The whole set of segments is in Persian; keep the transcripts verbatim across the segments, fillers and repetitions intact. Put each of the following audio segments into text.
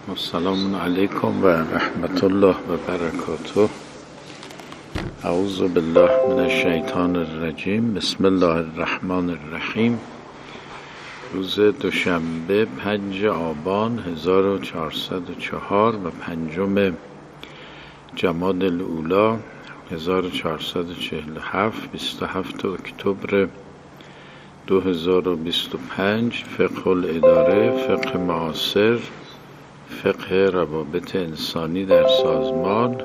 السلام علیکم و رحمت الله و برکاته. اعوذ بالله من الشیطان الرجیم. بسم الله الرحمن الرحیم. روز دوشنبه پنج آبان هزار و چهارصد و چهار و پنجم جمادی الاولی هزار و چهارصد و چهل و هفت، بیست و هفتم اکتبر دو هزار و بیست و پنج. فقه الاداره، فقه معاصر، فقه روابط انسانی در سازمان،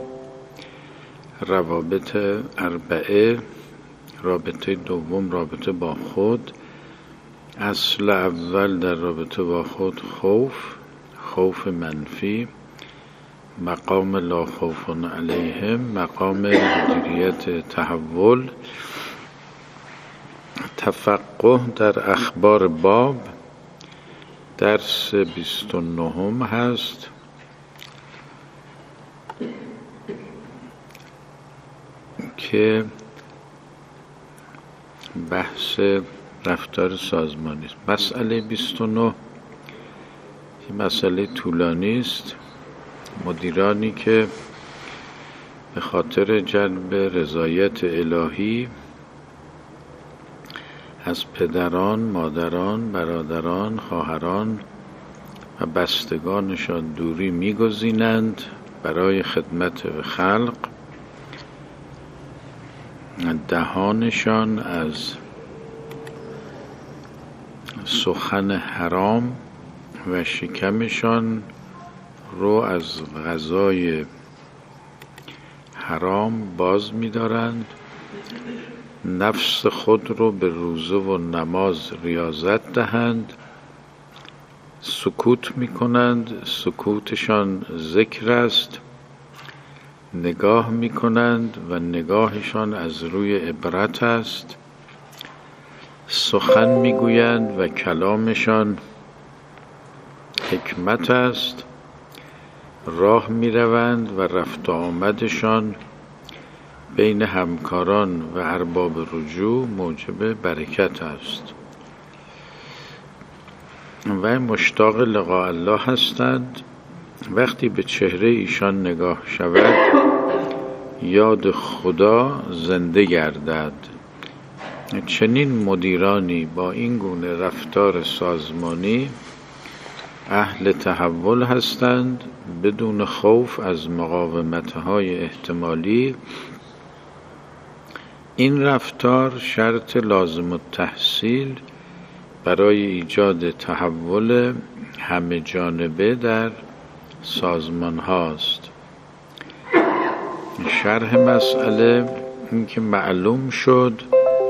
روابط اربعه. رابطه دوم رابطه با خود. اصل اول در رابطه با خود خوف، خوف منفی. مقام لا خوف علیهم، مقام مدیریت تحول. تفقه در اخبار باب، درس بیست و نهم هست. که بحث رفتار سازمانی است. مسئله بیست و نه این مسئله طولانی است. مدیرانی که به خاطر جلب رضایت الهی از پدران، مادران، برادران، خواهران و بستگانشان دوری می‌گزینند برای خدمت به خلق، دهانشان از سخن حرام و شکمشان رو از غذای حرام باز می‌دارند، نفس خود رو به روزه و نماز ریاضت دهند، سکوت می‌کنند، سکوتشان ذکر است، نگاه می‌کنند و نگاهشان از روی عبرت است، سخن می‌گویند و کلامشان حکمت است، راه می‌روند و رفت و آمدشان بین همکاران و ارباب رجوع موجب برکت است و مشتاق لقاء الله هستند. وقتی به چهره ایشان نگاه شود یاد خدا زنده گردد. چنین مدیرانی با این گونه رفتار سازمانی اهل تحول هستند، بدون خوف از مقاومت‌های احتمالی. این رفتار شرط لازم التحصیل برای ایجاد تحول همه جانبه در سازمان هاست. شرح مسئله این که معلوم شد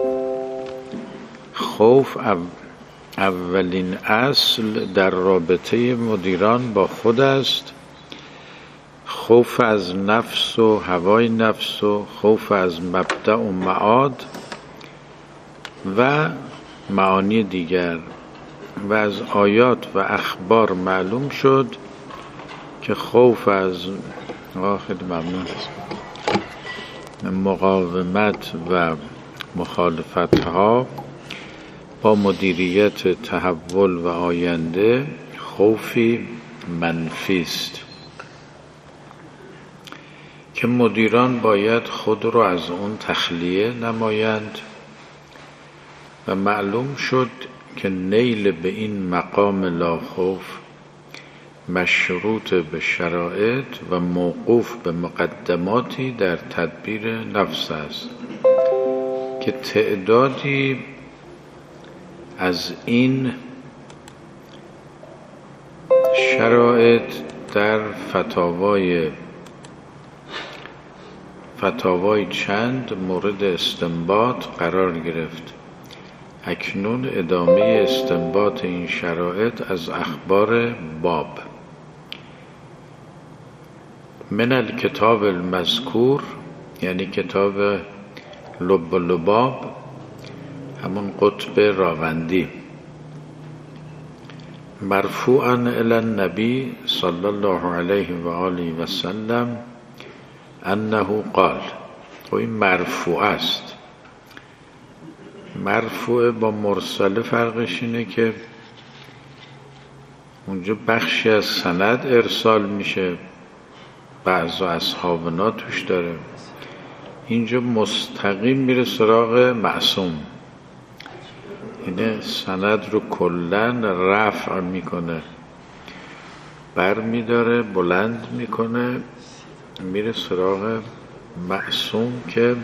خوف اولین اصل در رابطه مدیران با خود است. خوف از نفس و هوای نفس و خوف از مبدأ و معاد و معانی دیگر. و از آیات و اخبار معلوم شد که خوف از خیلی ممنون مقاومت و مخالفت ها با مدیریت تحول و آینده خوفی منفی است که مدیران باید خود را از اون تخلیه نمایند. و معلوم شد که نیل به این مقام لا خوف مشروط به شرایط و موقوف به مقدماتی در تدبیر نفس است که تعدادی از این شرایط در فتاوای فتاوای چند مورد استنباط قرار گرفت. اکنون ادامه استنباط این شرایط از اخبار باب. من الکتاب المذکور یعنی کتاب لب و لباب، همون قطب راوندی، مرفوعا الی النبی صلی الله علیه و آله و سلم انه قال. و این مرفوع است. مرفوع با مرسل فرقش اینه که اونجا بخشی از سند ارسال میشه، بعض اصحابنا توش داره. اینجا مستقیم میره سراغ معصوم، اینه سند رو کلن رفع میکنه، بر میداره بلند میکنه، میره سراغ معصوم که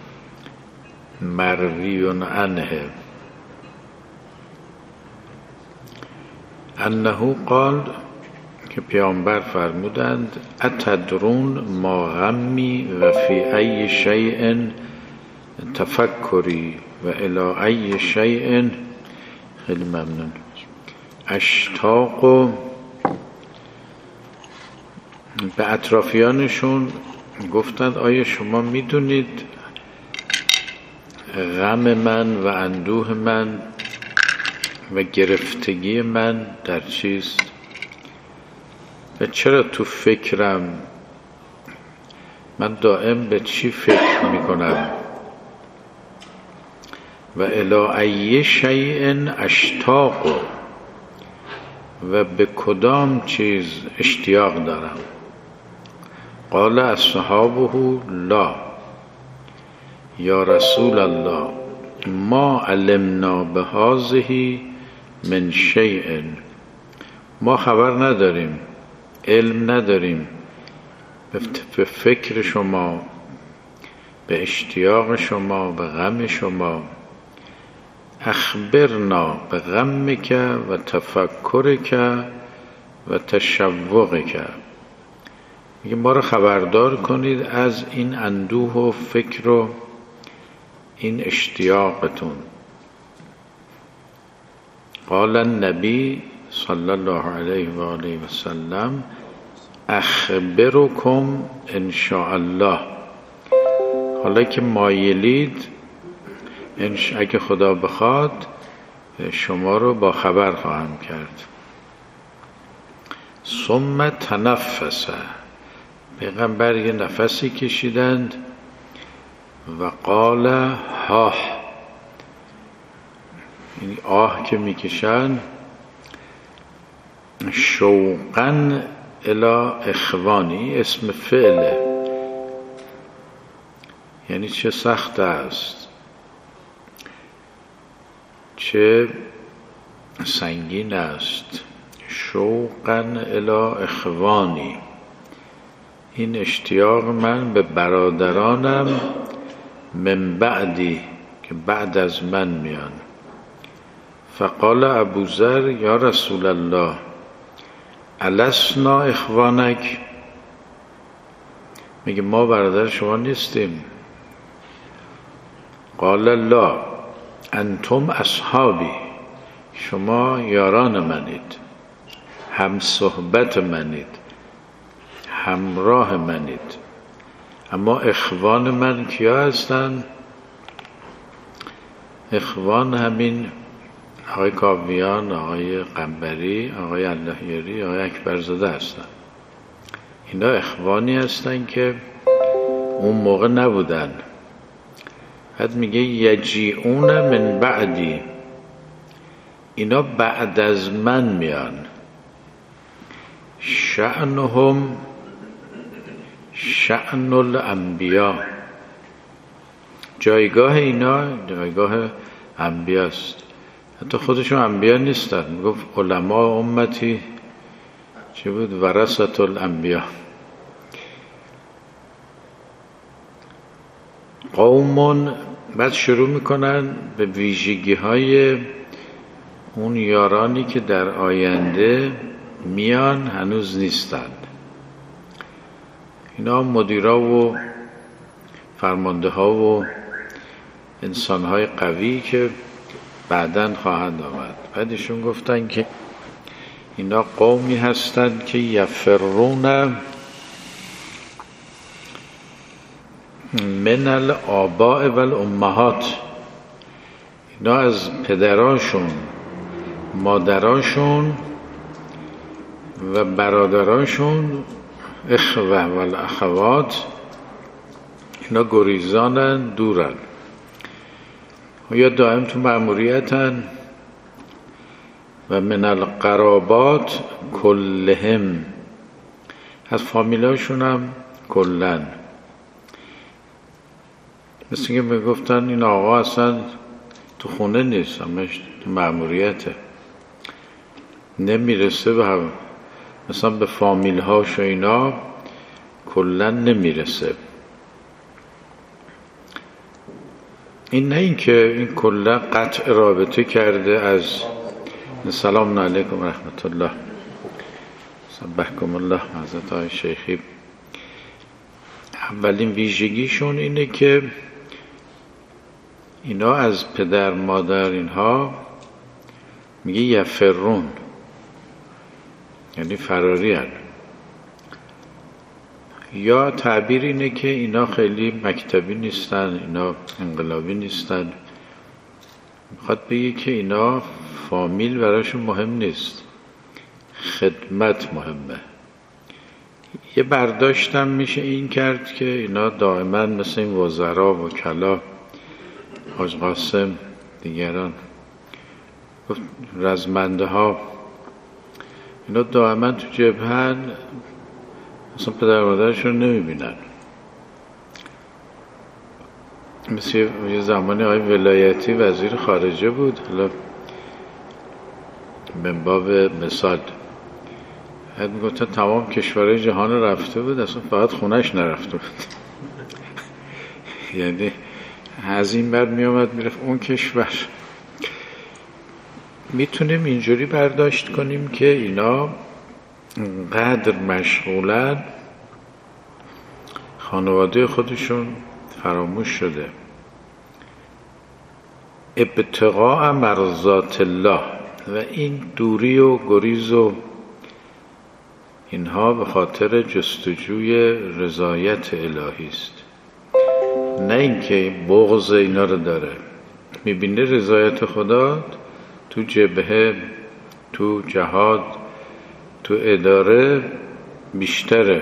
مرویون عنه انه قال، که پیامبر فرمودند اتدرون ما غمی و فی ای شیء تفکری و الی ای شیء، خیلی ممنون، اشتاق. و به اطرافیانشون گفتند آیا شما میدونید غم من و اندوه من و گرفتگی من در چیست و چرا تو فکرم، من دائم به چی فکر میکنم، و الی ای شیء اشتاق، و به کدام چیز اشتیاق دارم. قال اصحابه لا یا رسول الله ما علمنا بهذه من شیء، ما خبر نداریم، علم نداریم به فکر شما، به اشتیاق شما، به غم شما. اخبرنا به غمک و تفکرک و تشوقک، میگه ما رو خبردار کنید از این اندوه و فکر و این اشتیاقتون. قال النبی صلی الله علیه و آله و سلم اخبرکم ان شاء الله، حالا که مایلید اگه خدا بخواد شما رو با خبر خواهم کرد. ثم تنفس، پیغمبر یه نفسی کشیدند و قال ها، یعنی آه که میکشن، شوقا الی اخوانی، اسم فعله، یعنی چه سخت است، چه سنگین است. شوقا الی اخوانی، این اشتیاق من به برادرانم، من بعدی، که بعد از من میان. فقال ابوذر یا رسول الله السنا اخوانک، میگه ما برادر شما نیستیم. قال لا انتم اصحابی، شما یاران منید، هم صحبت منید، همراه منید. اما اخوان من کیا هستن؟ اخوان همین آقای کاویان، آقای قنبری، آقای اللهیاری، آقای اکبرزاده هستن. اینا اخوانی هستن که اون موقع نبودن. بعد میگه یجیعون من بعدی، اینا بعد از من میان. شأنهم شأن الانبیا، جایگاه اینا جایگاه انبیاست. حتی خودشون انبیا نیستن. میگفت علما امتی چه بود؟ ورثة الانبیا. قومون بعد شروع میکنن به ویژگی های اون یارانی که در آینده میان هنوز نیستن. اینا مدیرا و فرمانده ها و انسان های قوی که بعداً خواهند آمد. بعدشون گفتن که اینا قومی هستند که یفرون من الآباء و الامهات، اینا از پدراشون، مادراشون و برادراشون، اخوه و الاخوات، اینا گریزانن، دورن، یا دائم تو مأموریتن، و من القرابات کلهم، از فامیلاشون هم کلن. مثل که میگفتن این آقا اصلا تو خونه نیست، همش تو مأموریته، نمیرسه به هم، مثلا به فامیل هاش و اینا کلن نمیرسه. این نه این که این کلن قطع رابطه کرده از سلام علیکم و رحمت الله سبحکم الله حضرت های شیخی. اولین ویژگیشون اینه که اینا از پدر مادر اینها میگه یفرون، یعنی فراری هن. یا تعبیر اینه که اینا خیلی مکتبی نیستن، اینا انقلابی نیستن. میخواد بگه که اینا فامیل براشون مهم نیست، خدمت مهمه. یه برداشتم میشه این کرد که اینا دائما مثل این وزرا و وکلا، حاج قاسم، دیگران، رزمنده ها، اینا دائما تو جبهن، اصلا پدر مادرشون نمیبینن. مثل یه زمانی آقای ولایتی وزیر خارجه بود، حالا من باب مثال حد میگفتن تمام کشورهای جهان رفته بود، اصلا فقط خونش نرفته بود. یعنی از این بعد میامد میرفت اون کشور. میتونیم اینجوری برداشت کنیم که اینا قدر مشغولن خانواده خودشون فراموش شده. ابتغاء مرضات الله، و این دوری و گریز و اینها به خاطر جستجوی رضایت الهی است، نه اینکه بغض اینا رو داره. میبینه رضایت خدا تو جبهه، تو جهاد، تو اداره بیشتره.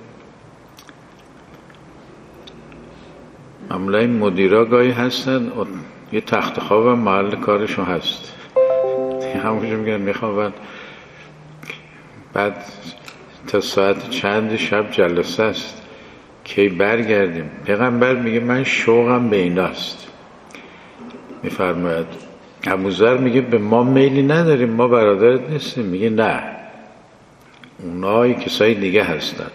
معمولا این مدیرا گاهی هستن یه تخت خواب هم محل کارشون هست، همونجا میگن میخوابن، بعد تا ساعت چند شب جلسه است، کی برگردیم. پیغمبر میگه من شوقم به ایناست. میفرماید ابوذر میگه به ما میلی نداریم، ما برادرت نیستیم. میگه نه، اونایی کسای دیگه هستن.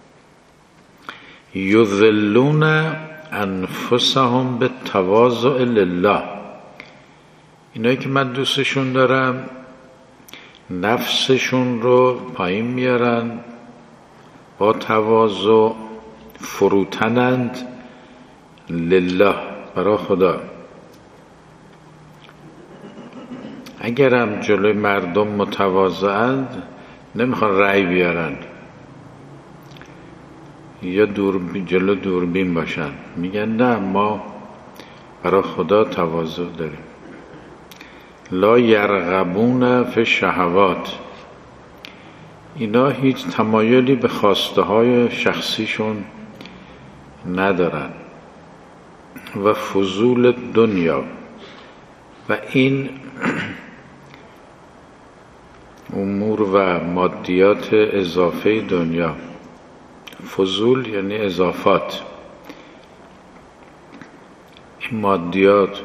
یذلون انفسهم به تواضع لله، اینایی که من دوستشون دارم نفسشون رو پایین میارن، با تواضع فروتنند لله، برای خدا. اگرم جلوی مردم متواضعند نمیخوان رأی بیارن یا دور جلو دوربین باشن، میگن نه ما برای خدا تواضع داریم. لا یرغبون فی شهوات، اینا هیچ تمایلی به خواسته های شخصیشون ندارن. و فضول دنیا، و این امور و مادیات اضافه دنیا. فضول یعنی اضافات، این مادیات،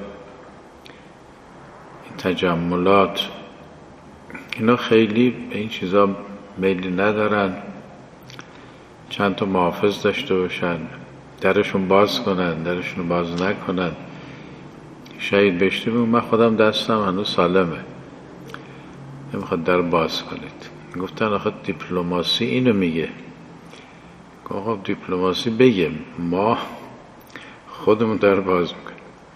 این تجملات، اینا خیلی به این چیزا میلی ندارن. چند تا محافظ داشته باشن، درشون باز کنن، درشون باز نکنن. شهید بهشتی بود من خودم دستم هنوز سالمه، نمیخواد در باز کنید. گفتن آخه دیپلماسی اینو میگه. آقا دیپلماسی بگیم، ما خودمون در باز میکنیم.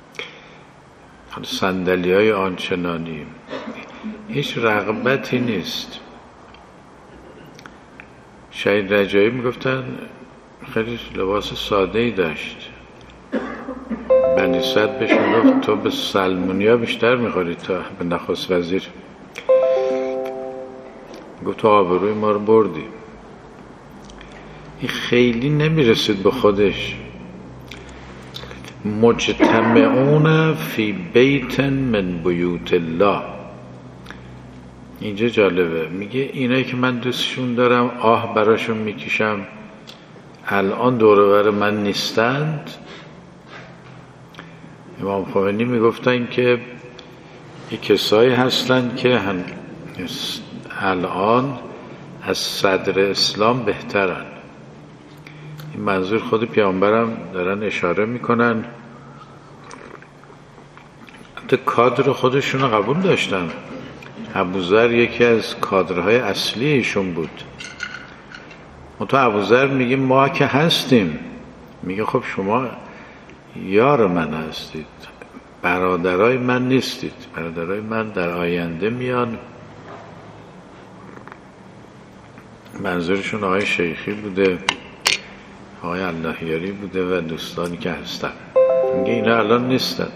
صندلی های آنچنانی، هیچ رغبتی نیست. شهید رجایی میگفتن خیلی لباس ساده ای داشت. بنی صد بهشون گفت تو به سلمونیا بیشتر میخوری تا به نخست وزیر. گفت تو آبروی ما رو بردی. این خیلی نمیرسید به خودش. مجتمعون فی بیت من بیوت الله، اینجا جالبه، میگه اینایی که من دوستشون دارم آه براشون میکشم الان دور و بر من نیستند. امام خمینی میگفتن که یک کسایی هستند که هم الان از صدر اسلام بهترن. این منظور خود پیامبرم دارن اشاره میکنن. حتی کادر خودشون رو قبول داشتن. ابوذر یکی از کادرهای اصلی ایشون بود. منتها ابوذر میگه ما که هستیم. میگه خب شما یار من هستید، برادرای من نیستید. برادرای من در آینده میان. منظورشون آقای شیخی بوده، آقای اللهیاری بوده و دوستانی که هستن. میگه اینا الان نیستن.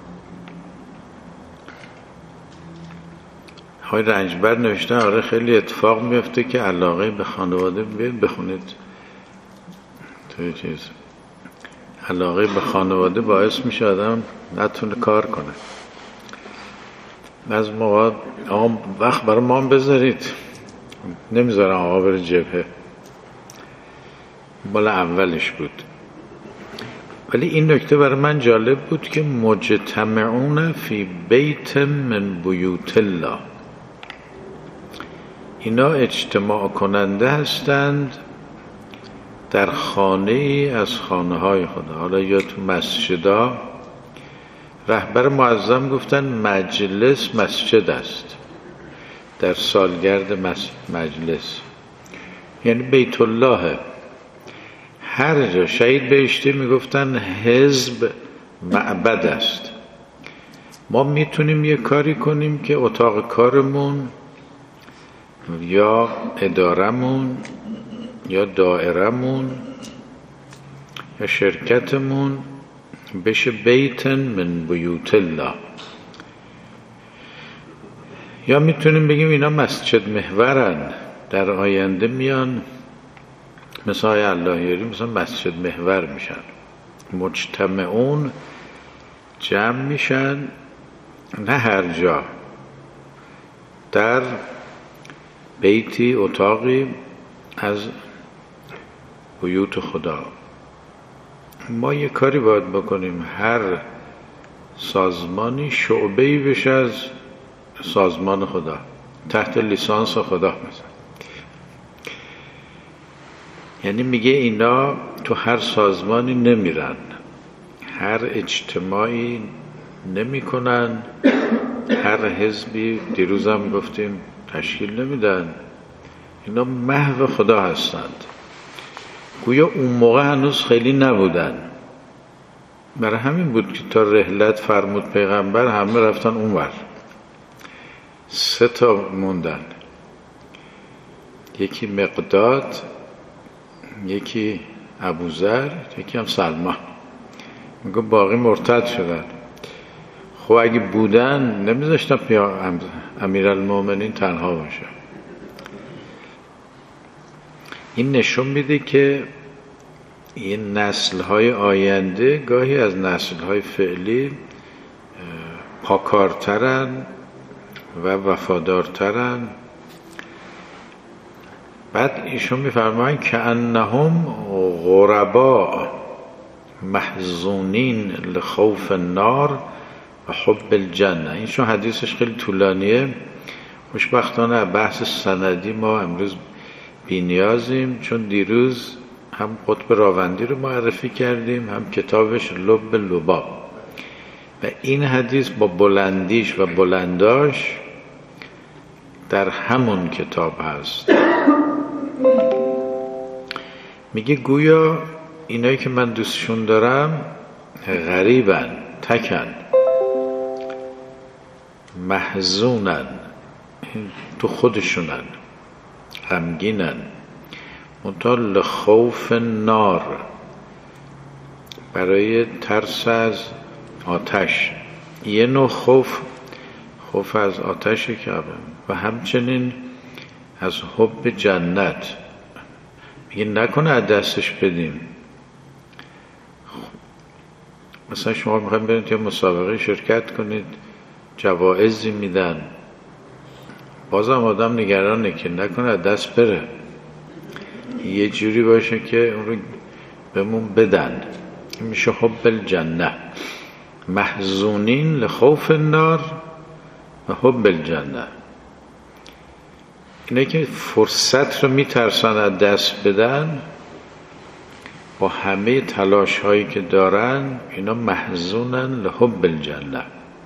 آقای رنجبر نوشتن آره خیلی اتفاق میفته که علاقه به خانواده بیاد بخونید توی چیز، علاقه به خانواده باعث میشه آدم نتونه کار کنه. از موقع آقا وقت برای ما هم بذارید، نمیذارم آقا بره جبهه، بالا اولش بود. ولی این نکته برای من جالب بود که مجتمعون فی بیت من بیوت الله، اینا اجتماع کننده هستند در خانه ای از خانه های خدا. حالا یا تو مسجدا، رهبر معظم گفتن مجلس مسجد است در سالگرد مجلس، یعنی بیت الله. هر جا شهید بهشتی میگفتن حزب معبد است. ما میتونیم یه کاری کنیم که اتاق کارمون یا ادارمون یا دائرمون یا شرکتمون بشه بیت من بیوت الله، یا میتونیم بگیم اینا مسجد محورن، در آینده میان مثل های اللهیاری مثلا مسجد محور میشن، مجتمعون جمع میشن، نه هر جا، در بیتی اتاقی از بیوت خدا. ما یه کاری باید بکنیم، هر سازمانی شعبه‌ای بشه از سازمان خدا، تحت لیسانس خدا مثلا. یعنی میگه اینا تو هر سازمانی نمیرن، هر اجتماعی نمی کنن، هر حزبی دیروزم گفتیم تشکیل نمیدن. اینا محو خدا هستند. گویا اون موقع هنوز خیلی نبودن. برای همین بود که تا رحلت فرمود پیغمبر همه رفتن اونور، سه تا موندن، یکی مقداد، یکی ابوذر، یکی هم سلمان. میگه باقی مرتد شدن. خب اگه بودن نمیذاشتن امیرالمومنین تنها باشه. این نشون میده که این نسل‌های آینده گاهی از نسل‌های فعلی پاکارترن و وفادارترن. بعد ایشون میفرمایند که انهم غرباء محزونین لخوف النار و حب الجنه. اینشون حدیثش خیلی طولانیه، خوشبختانه بحث سندی ما امروز بی‌نیازیم، چون دیروز هم قطب راوندی رو معرفی کردیم، هم کتابش لب لباب، و این حدیث با بلندیش و بلنداش در همون کتاب هست. میگه گویا اینایی که من دوستشون دارم غریبن، تکن، محزونن، تو خودشونن، غمگینن، منتها لخوف نار، برای ترس از آتش. یه نوع خوف، خوف از آتش که و همچنین از حب جنت. میگه نکنه از دستش بدیم. مثلا شما میخوایم برید یه مسابقه شرکت کنید، جوایزی میدن، بازم آدم نگرانه که نکنه دست بره، یه جوری باشه که اون رو بهمون بدن. میشه حب الجنه، محزونین لخوف النار و حب الجنه. اینه که فرصت رو میترسن از دست بدن، با همه تلاش هایی که دارن اینا محزونن لحب الجنه.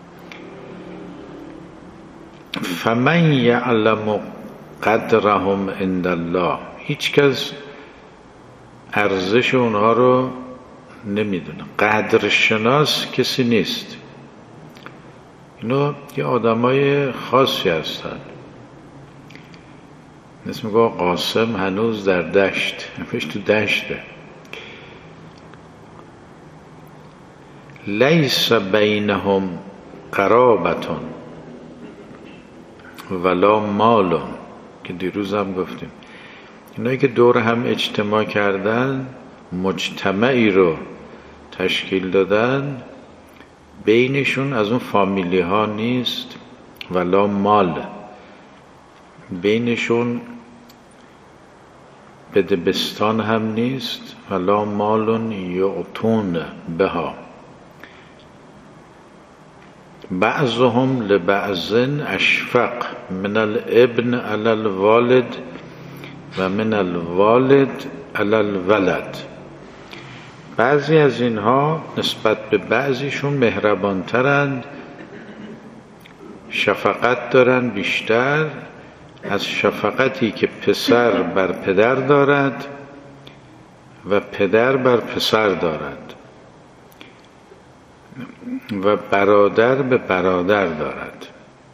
فمن یعلم قدرهم عند الله، هیچ کس ارزش اونها رو نمیدونه. قدر شناس کسی نیست. اینا یه آدمای خاصی هستن. مثل میگه قاسم هنوز در دشت، همش تو دشته. لیس بینهم قرابتون ولا مالون، که دیروز هم گفتیم اینایی که دور هم اجتماع کردن، مجتمعی رو تشکیل دادن، بینشون از اون فامیلی ها نیست، ولا مال، بینشون بدبستان هم نیست، ولا مالون یعطون بها، بعضهم لبعض اشفق من الابن علی الوالد و من الوالد علی الولد. بعضی از اینها نسبت به بعضیشون مهربانترند، شفقت دارن بیشتر از شفقتی که پسر بر پدر دارد و پدر بر پسر دارد و برادر به برادر دارد.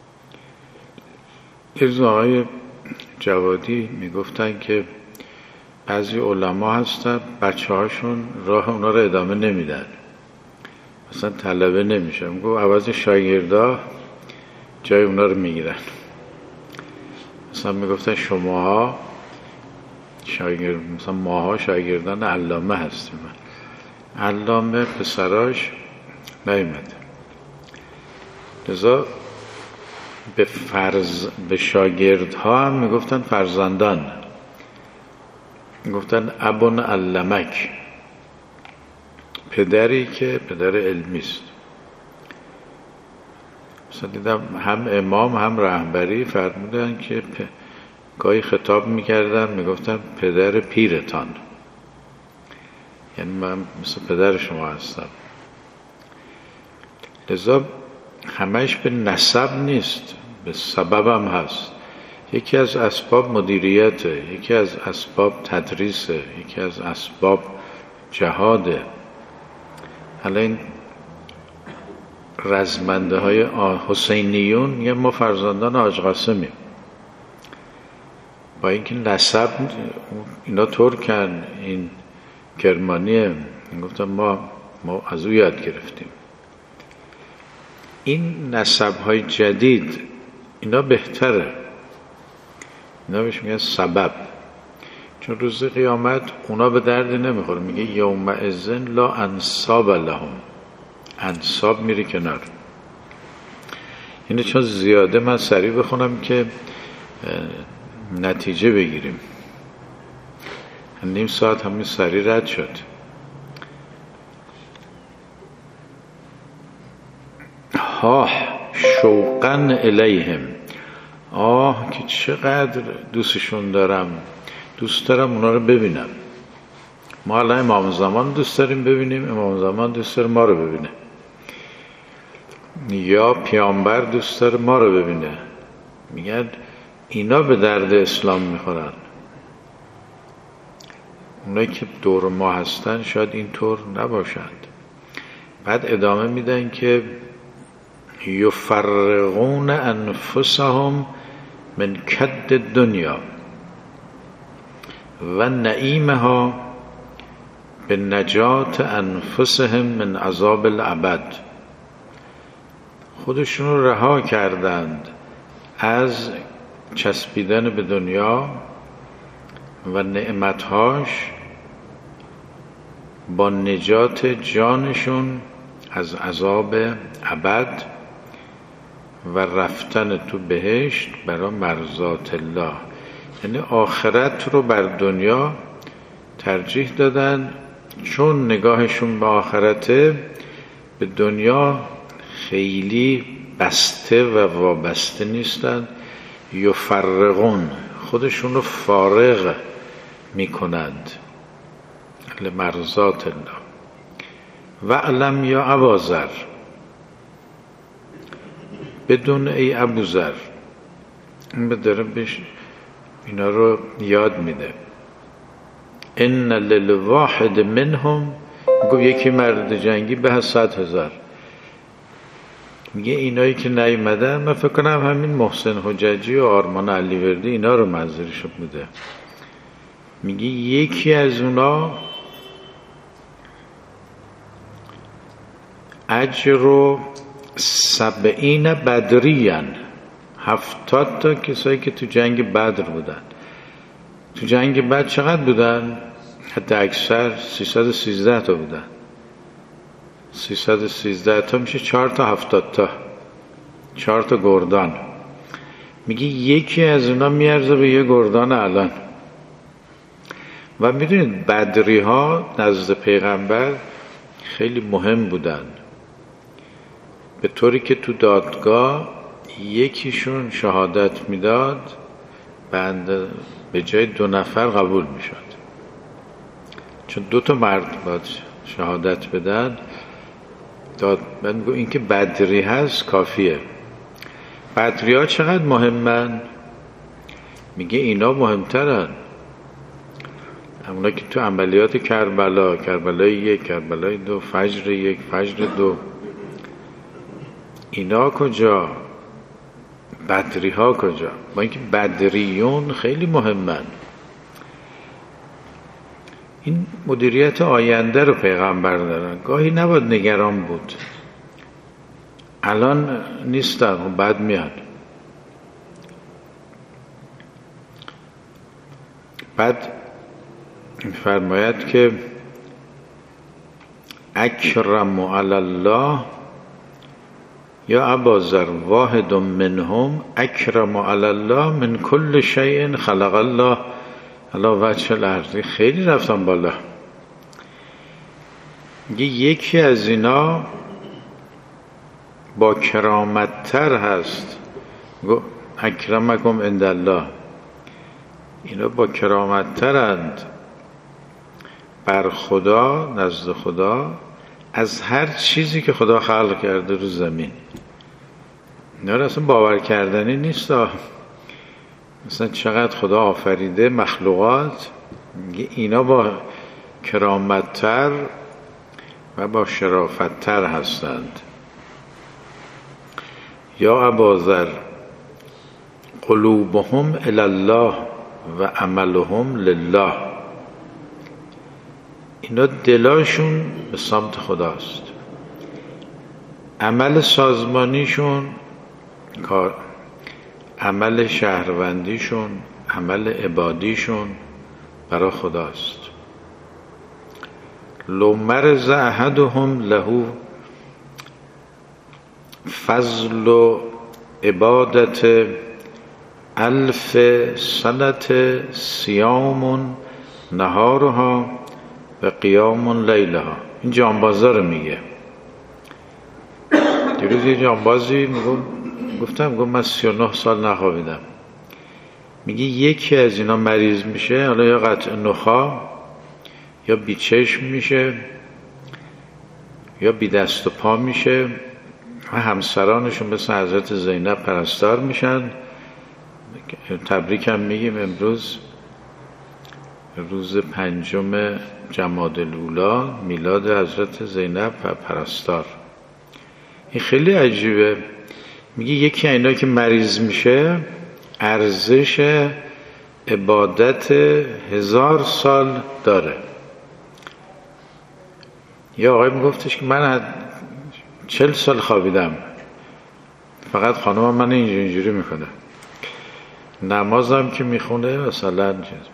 از آقای جوادی میگفتن که بعضی علما هستن بچه هاشون راه اونا رو ادامه نمیدن، مثلا طلبه نمیشه، میگو عوض شاگردا جای اونا رو میگیرن. مثلا میگفتن شماها شاگرد، مثلا ماها شاگردان علامه هستیم، علامه پسراش نیومده، لذا به فرز به شاگردها هم میگفتن فرزندان، میگفتن ابن علمک، پدری که پدر علمی است. مثلا دیدم هم امام هم رهبری فرمودن که پ... گاهی خطاب میکردن میگفتن پدر پیرتان، یعنی من مثل پدر شما هستم. لذا همش به نسب نیست، به سبب هم هست. یکی از اسباب مدیریته، یکی از اسباب تدریسه، یکی از اسباب جهاده. حالا این رزمنده های حسینیون یه ما فرزندان حاج قاسمیم، با اینکه نسب اینا ترکن، این کرمانیه، گفتم ما ما از او یاد گرفتیم. این نسب های جدید اینا بهتره، اینا بهش میگن سبب، چون روز قیامت اونا به درد نمیخوره. میگه یومئذ لا انساب لهم، انساب میری کنار. اینه چون زیاده من سریع بخونم که نتیجه بگیریم. نیم ساعت همین سریع رد شد. ها شوقا الیهم، آه که چقدر دوستشون دارم، دوست دارم اونا رو ببینم. ما الان امام زمان دوست داریم ببینیم، امام زمان دوست داره ما رو ببینه، یا پیامبر دوست داره ما رو ببینه. میگن اینا به درد اسلام میخورن. اونایی که دور ما هستن شاید اینطور نباشند. بعد ادامه میدن که یفرغون انفسهم من کد دنیا و نعیمها به نجات انفسهم من عذاب الابد. خودشون رو رها کردند از چسبیدن به دنیا و نعمتهاش با نجات جانشون از عذاب ابد و رفتن تو بهشت برای مرضات الله، یعنی آخرت رو بر دنیا ترجیح دادن، چون نگاهشون به آخرته، به دنیا خیلی بسته و وابسته نیستن. یفرغون، خودشون رو فارغ میکنند لمرضات الله. و علم یا ابوذر، بدون ای ابوذر، این به داره بش اینا رو یاد میده. ان للواحد منهم، میگه یکی مرد جنگی به صد هزار. میگه اینایی که نیومدن، من فکر کنم همین محسن حججی و آرمان علیوردی اینا رو منظورش بوده. میگه یکی از اونا اجر سبعین بدریان، هفتاد تا کسایی که تو جنگ بدر بودن. تو جنگ بدر چقدر بودن؟ حتی اکثر سیصد و سیزده تا بودن. سیصد و سیزده تا میشه چهار تا هفتاد تا، چهار تا گردان. میگه یکی از اونا میارزه به یه گردان الان. و میدونید بدری ها نزد پیغمبر خیلی مهم بودن، به طوری که تو دادگاه یکیشون شهادت میداد بنده به جای دو نفر قبول میشد، چون دو تا مرد باید شهادت بدن. داد من میگم این که بدری هست کافیه. بدری ها چقدر مهمن؟ میگه اینا مهمترن. اونا که تو عملیات کربلا، کربلای یک، کربلای دو، فجر یک، فجر دو، اینا کجا؟ بدری ها کجا؟ با اینکه بدریون خیلی مهمن. این مدیریت آینده رو پیغمبر دارن. گاهی نباید نگران بود، الان نیستن و بعد میان. بعد فرماید که اکرم علی الله یا ابوذر واحد منهم اکرم علی الله من کل شیء خلق الله علی وجه الارض. خیلی رفتن بالا. یکی از اینا با کرامت‌تر هست. گو اکرمکم عند الله، اینا با کرامت‌ترند بر خدا، نزد خدا، از هر چیزی که خدا خلق کرده رو زمین. اینا رو اصلا باور کردنی نیست. مثلا چقدر خدا آفریده مخلوقات، اینا با کرامت‌تر و با شرافت‌تر هستند. یا ابوذر قلوبهم الی الله و عملهم لله، اینا دلاشون به سمت خداست، عمل سازمانیشون، کار عمل شهروندیشون، عمل عبادیشون برای خداست. لو مرض احدهم له فضل و عبادت الف سنت صیام نهارها و قیام لیلها. این جانبازا رو میگه. دیروز یه جانبازی میگم گفتم گفت من سی و نه سال نخوابیدم. میگه یکی از اینا مریض میشه، حالا یا قطع نخاع یا بی چشم میشه یا بی دست و پا میشه و همسرانشون مثل حضرت زینب پرستار میشن. تبریک هم میگیم امروز روز پنجم جمادی الاولی میلاد حضرت زینب و پرستار. این خیلی عجیبه. میگه یکی اینا که مریض میشه ارزش عبادت هزار سال داره. یا آقای میگفتش که من چل سال خوابیدم، فقط خانمم من اینجوری اینجوری میکنه، نمازم که میخونه مثلا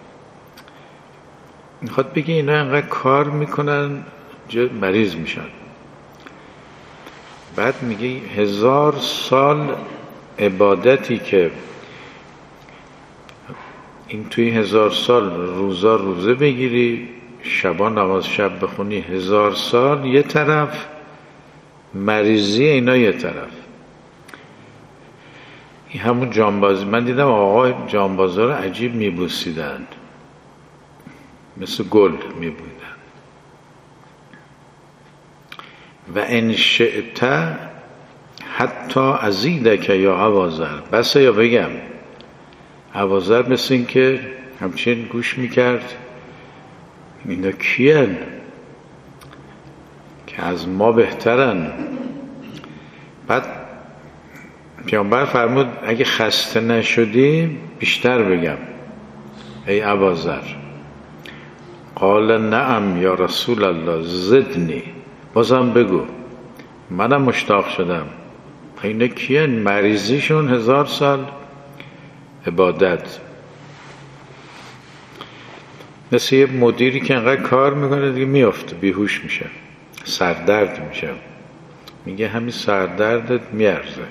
میخواد بگه اینا انقدر کار میکنن مریض میشن. بعد میگه هزار سال عبادتی که این توی هزار سال روزا روزه بگیری، شبا نماز شب بخونی، هزار سال یه طرف، مریضی اینا یه طرف. این همون جانبازی. من دیدم آقای جانبازا رو عجیب میبوسیدن، مثل گل میبودن. و ان شئت حتی ازیدک یا ابازر، بس یا بگم. ابازر مثل این که همچین گوش میکرد اینا کیان که از ما بهترن. بعد پیامبر فرمود اگه خسته نشدی بیشتر بگم ای ابازر. قال نعم یا رسول الله زدنی، بازم بگو، منم مشتاق شدم. اینا کیان؟ مریضیشون هزار سال عبادت. مثل یه مدیری که انقدر کار میکنه دیگه میافته، بیهوش میشه، سردرد میشه. میگه همین سردردت میارزه.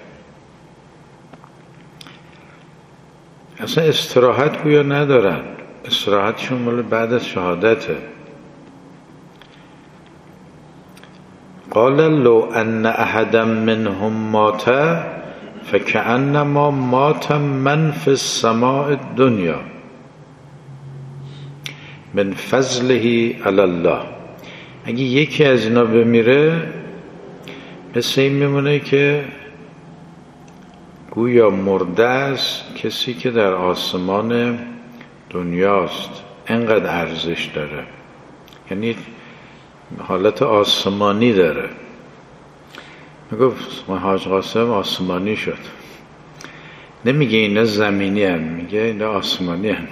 اصلا استراحت گویا ندارن، استراحتشون مال بعد از شهادته. قال لو ان احدا منهم مات فكأنما مات من في السماء الدنيا من فضله علی الله. اگه یکی از اینا بمیره مثل این میمونه که گویا مرده است کسی که در آسمان دنیاست، انقدر ارزش داره، یعنی حالت آسمانی داره. میگفت حاج قاسم آسمانی شد. نمیگه اینا زمینی هن، میگه اینا آسمانی هن.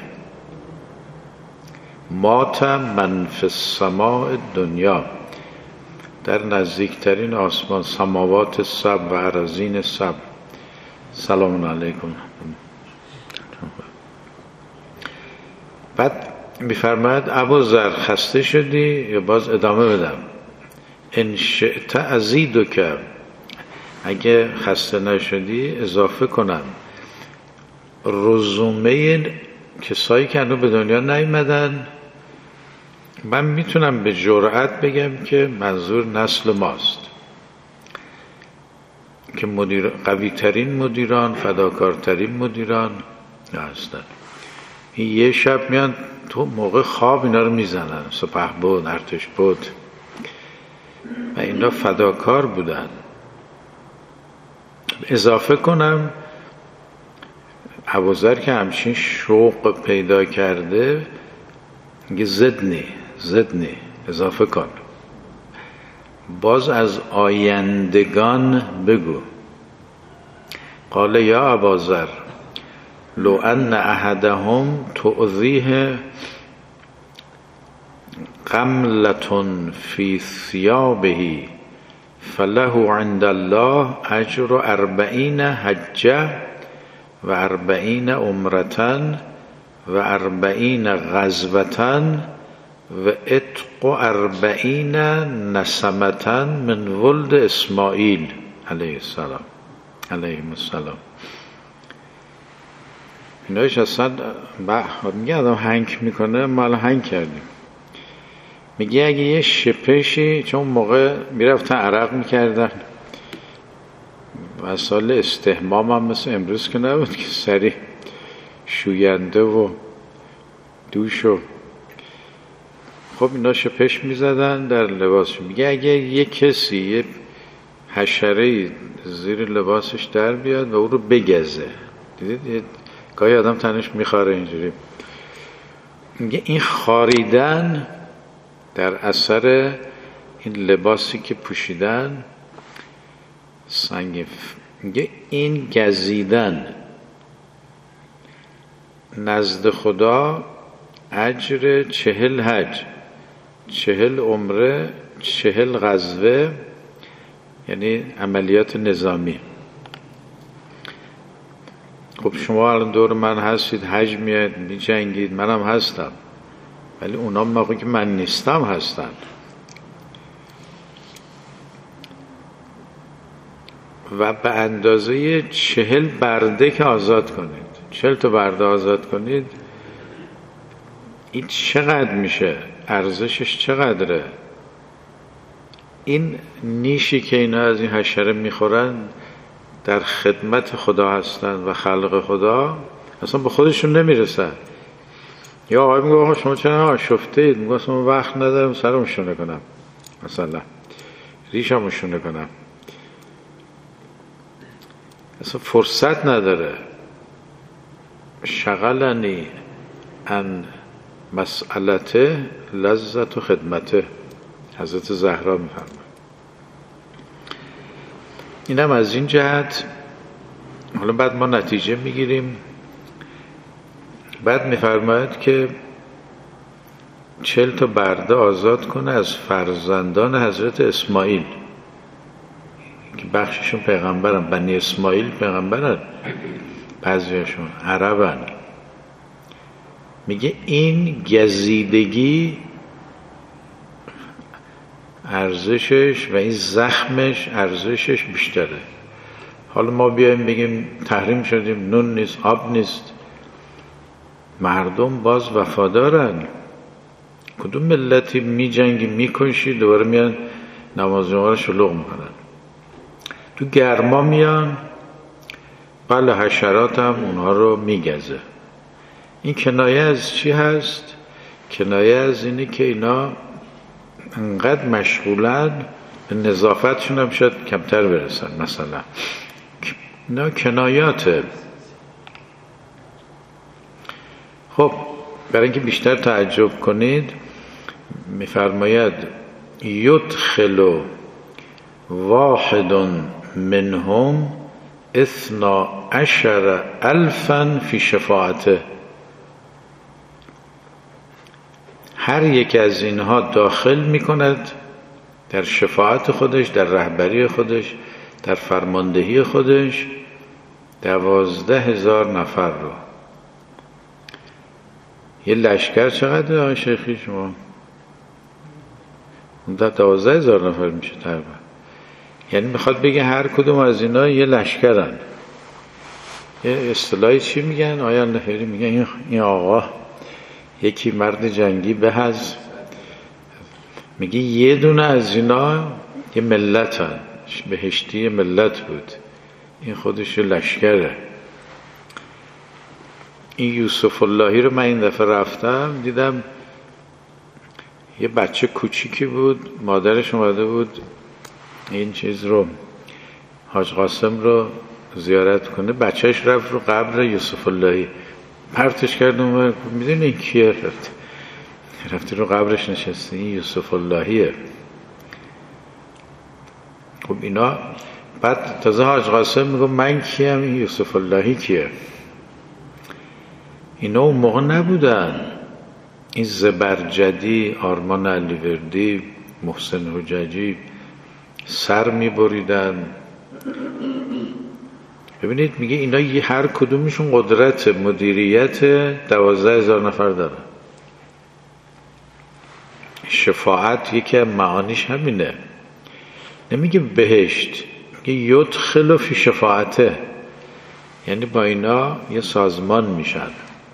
مات من فی السماء دنیا، در نزدیکترین آسمان، سماوات سبع و اراضین سبع. سلام علیکم. بعد میفرماید ابوذر خسته شدی یا باز ادامه بدم؟ ان شئت ازیدک، اگه خسته نشدی اضافه کنم. رزومه کسایی که هنوز به دنیا نیومدن، من میتونم به جرئت بگم که منظور نسل ماست که مدیر قوی ترین مدیران، فداکارترین مدیران هستن. این یه شب میان تو موقع خواب اینا رو میزنن، سپهبد، ارتشبد، و اینا فداکار بودن. اضافه کنم ابوذر که همچین شوق پیدا کرده میگه زدنی زدنی اضافه کن، باز از آیندگان بگو. قال یا ابوذر لو ان احدهم تؤذیه قملة فی ثیابه فله عند الله اجر اربعین حجه و اربعین عمرة و اربعین غزوة و اتق اربعین نسمة من ولد اسماعیل علیه السلام علیه السلام. اینایش اصلا میگه آدم هنگ میکنه، ما الان هنگ کردیم. میگه اگه یه شپشی، چون موقع میرفتن عرق میکردن، وسایل استحمام هم مثل امروز که نبود که سری شوینده و دوش و خب اینا شپش میزدن در لباسش. میگه اگه یه کسی یه حشره زیر لباسش در بیاد و او رو بگزه، دیدید گاهی آدم تنش میخاره اینجوری، میگه این خاریدن در اثر این لباسی که پوشیدن سنگ، میگه این گزیدن نزد خدا اجر چهل حج، چهل عمره، چهل غزوه، یعنی عملیات نظامی. خب شما الان دور من هستید، حج میاد می جنگید، منم هستم، ولی اونا موقعی که من نیستم هستن. و به اندازه چهل برده که آزاد کنید، چهل تا برده آزاد کنید، این چقدر میشه؟ ارزشش چقدره؟ این نیشی که اینا از این حشره میخورن در خدمت خدا هستن و خلق خدا، اصلا به خودشون نمیرسن. یا آقای میگه آقا شما چرا آشفته اید؟ میگه اصلا وقت ندارم سرم شونه کنم، مثلا ریشم شونه کنم، اصلا فرصت نداره. شغلنی ان مسئلته لذت و خدمته، حضرت زهرا میفرماید. اینم از این جهت. حالا بعد ما نتیجه میگیریم. بعد میفرماید که چهل تا برده آزاد کنه از فرزندان حضرت اسماعیل که بخششون پیغمبرن، بنی اسماعیل پیغمبرن، بعضیشون عربن. میگه این گزیدگی ارزشش و این زخمش ارزشش بیشتره. حالا ما بیایم بگیم تحریم شدیم، نون نیست، آب نیست، مردم باز وفادارن. کدوم ملتی می جنگی می کشی دوباره میان نماز جمعه رو شلوغ میکنن. تو گرما میان، بله حشرات هم اونها رو میگزه. این کنایه از چی هست؟ کنایه از اینه که اینا انقدر مشغولن به نظافتشون هم شاید کمتر برسن. مثلا اینا کنایاته. خب برای اینکه بیشتر تعجب کنید میفرماید یدخل واحد منهم اثنا عشر الفا فی شفاعته. هر یک از اینها داخل میکند در شفاعت خودش، در رهبری خودش، در فرماندهی خودش دوازده هزار نفر رو. یه لشکر چقدر آقای شیخی شما؟ اون در دوازده هزار نفر میشه تقریبا. یعنی میخواد بگه هر کدوم از اینا یه لشکرن. یه اصطلاحی چی میگن؟ آیا نهری میگن این آقا یکی مرد جنگی به از میگه یه دونه از اینا یه ملتن، بهشتی ملت بود، این خودش لشکره. این یوسف اللهی رو من این دفعه رفتم دیدم یه بچه کوچیکی بود، مادرش اومده بود این چیز رو، حاج قاسم رو زیارت کنه. بچهش رفت رو قبر یوسف اللهی، پرتش کرد اون. میدونی این کیه؟ رفت رفتی رو قبرش نشستی، این یوسف اللهیه. خب اینا بعد تازه حاج قاسم میگه من کیم، این یوسف اللهی کیه؟ اینا اون موقع نبودن. این زبرجدی، آرمان علیوردی، محسن حججی سر میبریدن. ببینید میگه اینا هر کدومشون قدرت مدیریت دوازده هزار نفر دارن. شفاعت یکی از معانیش همینه. نمیگه بهشت، میگه یدخل فی شفاعته، یعنی با اینا یه سازمان میشن.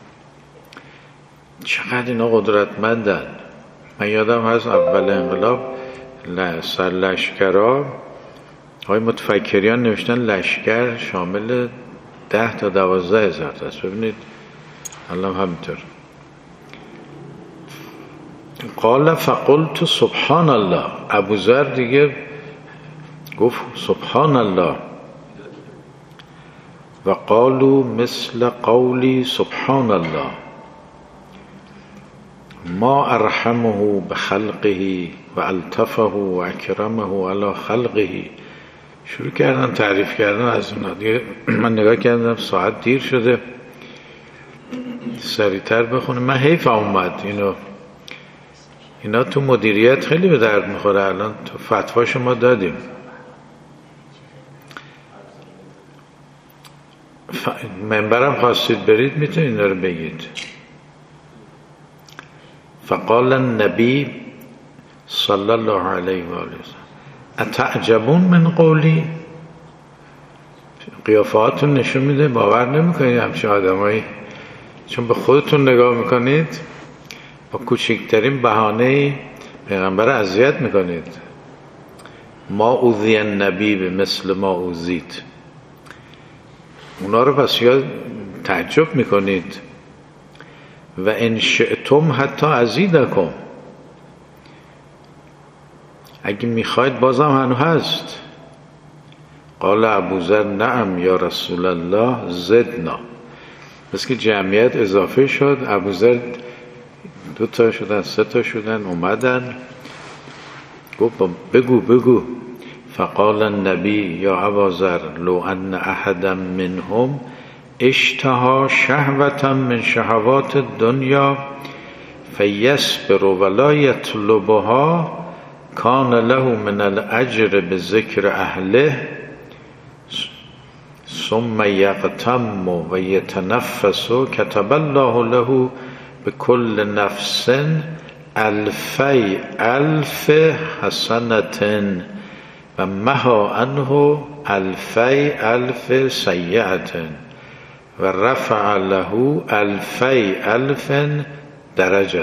چقدر اینا قدرتمندن. من یادم هست اول انقلاب سر لشکرها های متفکریان نوشتن لشکر شامل ده تا دوازده هزار است. ببینید الان همینطور. قال فقلت سبحان الله. ابوذر دیگه گفت سبحان الله. و قالوا مثل قولی سبحان الله ما ارحمه بخلقه و الطفه و اکرمه علی خلقه. شروع کردن تعریف کردن از اونا. دیگه من نگاه کردم ساعت دیر شده، سریعتر بخونه. من حیفم اومد اینو. اینا تو مدیریت خیلی به درد میخوره. الان تو فتوا شما دادیم. ف... منبرم خواستید برید میتونید اینا رو بگید. فقال النبی صلی الله علیه و آله اتعجبون من قولی. قیافه‌هاتون نشون میده باور نمیکنید همچه آدمایی، چون به خودتون نگاه میکنید با کوچکترین بهانه‌ای پیغمبر رو اذیت میکنید. ما اوذی النبی به مثل ما اوذیت، اونا رو پس یا تعجب میکنید. و ان شئتم حتی ازیدکم، اگه میخواید بازم هنو هست. قال ابوذر نعم یا رسول الله زدنا. بس که جمعیت اضافه شد، ابوذر دو تا شدن، سه تا شدن، اومدن گفت بگو بگو. فقال النبی یا ابوذر لو ان احدا منهم اشتهى شهوة من شهوات الدنيا فيصبر ولا يطلبها كان له من الاجر بذكر اهله ثم يغتم ويتنفس كتب الله له بكل نفس الفي الف حسنة و مها عنه الفی الف سیئة و رفع له الفی الف درجة.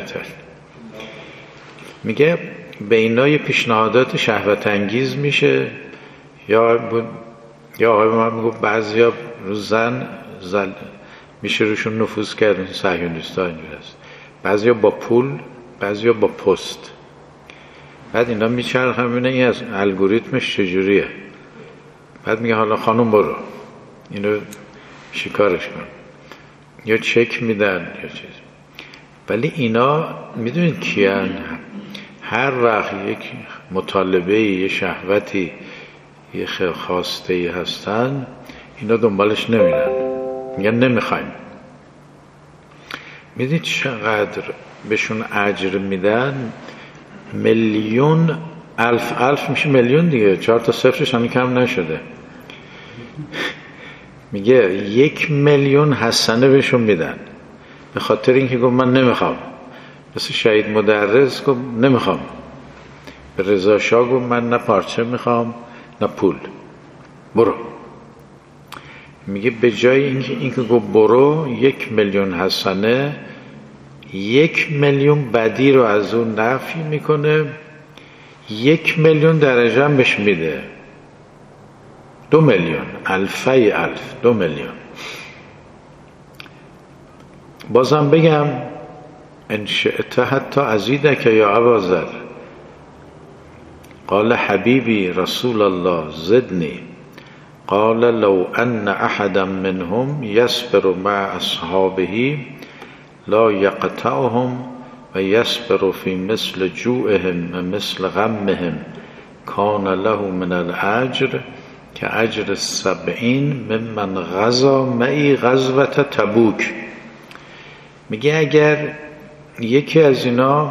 میگه به اینا یه پیشنهادات شهوت انگیز میشه. یا یا آقای من میگه بعضیا رو زن زل میشه روشون نفوذ کرد، صهیونیستا اینجوری هست، بعضیا با پول، بعضیا با پست. بعد اینا میچرخن ببینن این از الگوریتمش چجوریه. بعد میگه حالا خانم برو اینو شکارش کن، یا چک میدن یا چیز. ولی اینا میدونید کیان؟ هر وقت یک مطالبه، یه شهوتی، یه خواسته هستن، اینا دنبالش نمیرن، میگن نمیخوایم. میدونید چقدر بهشون اجر میدن؟ میلیون، الف الف میشه میلیون دیگه، چهار تا صفرش هم کم نشده. میگه یک میلیون حسنه بهشون میدن به خاطر اینکه گفت من نمیخوام. مثل شهید مدرس گفت نمیخوام، به رضا شاه گفت من نه پارچه میخوام نه پول، برو. میگه به جای اینکه اینکه گفت برو، یک میلیون حسنه، یک میلیون بدی رو از اون نفی میکنه، یک میلیون درجه هم بهش میده. دو میلیون، الفی الف، دو میلیون. بازم بگم ان شئت حتی ازیدک یا ابوذر. قال حبیبی رسول الله زدنی. قال لو ان احدا منهم يصبر مع اصحابه لا يقطعهم و يصبر في مثل جوعهم و مثل غمهم كان له من الاجر که اجر سبعین ممن غزا معی غزوة تبوک. میگه اگر یکی از اینا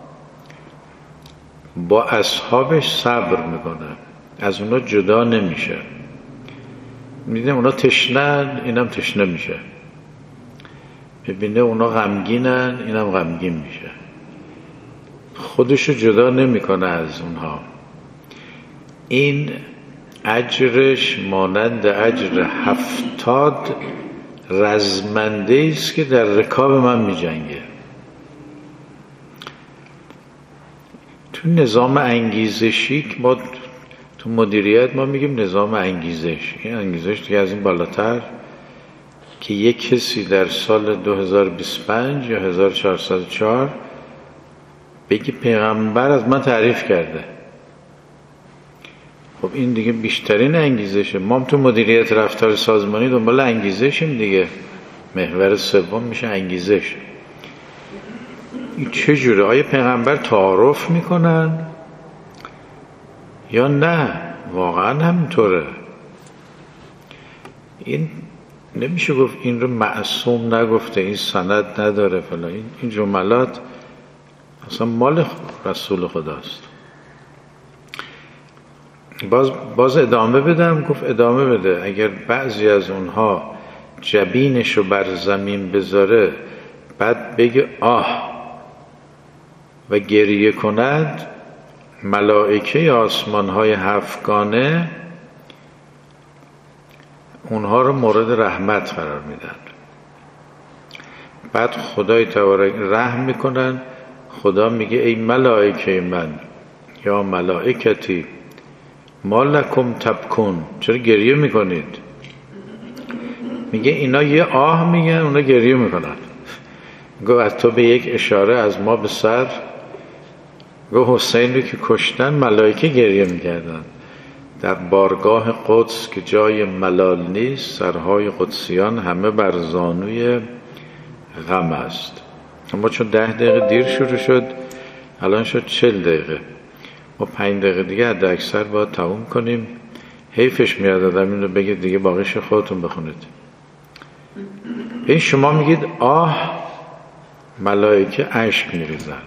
با اصحابش صبر میکنه، از اونا جدا نمیشه، میدونم اونا تشنن اینم تشنه میشه، ببینه اونا غمگینن اینم غمگین میشه، خودشو جدا نمیکنه از اونها، این اجرش مانند اجر هفتاد رزمنده است که در رکاب من میجنگه. تو نظام انگیزشی که ما تو مدیریت ما میگیم نظام انگیزش، این انگیزش دیگه از این بالاتر که یک کسی در سال دو هزار و بیست و پنج یا هزار و چهارصد و چهار بگی پیغمبر از من تعریف کرده، خب این دیگه بیشترین انگیزشه. ما هم تو مدیریت رفتار سازمانی دنبال انگیزشیم دیگه، محور سوم میشه انگیزش. این چه جوره؟ آیا پیغمبر تعارف میکنن یا نه؟ واقعا همینطوره. این نمیشه گفت این رو معصوم نگفته، این سند نداره فلان، این, این جملات اصلا مال رسول خداست. باز, باز ادامه بدم، گفت ادامه بده. اگر بعضی از اونها جبینشو بر زمین بذاره بعد بگه آه و گریه کند، ملائکه آسمان‌های هفتگانه اونها رو مورد رحمت قرار میدن. بعد خدای تبارک رحم میکنن. خدا میگه ای ملائکه من یا ملائکتی ما لکم تبکون، چرا گریه میکنید؟ میگه اینا یه آه میگن، اونا گریه میکنن. گو از تو به یک اشاره از ما به سر، گو حسین رو که کشتن ملائکه گریه میکردن. در بارگاه قدس که جای ملال نیست، سرهای قدسیان همه بر زانوی غم است. اما چون ده دقیقه دیر شروع شد، الان شد چل دقیقه. ما پنج دقیقه دیگه حد اکثر باید تموم کنیم. حیفش میاد آدم این رو بگه دیگه باقیش خودتون بخونید. این شما میگید آه، ملائکه اشک میریزن.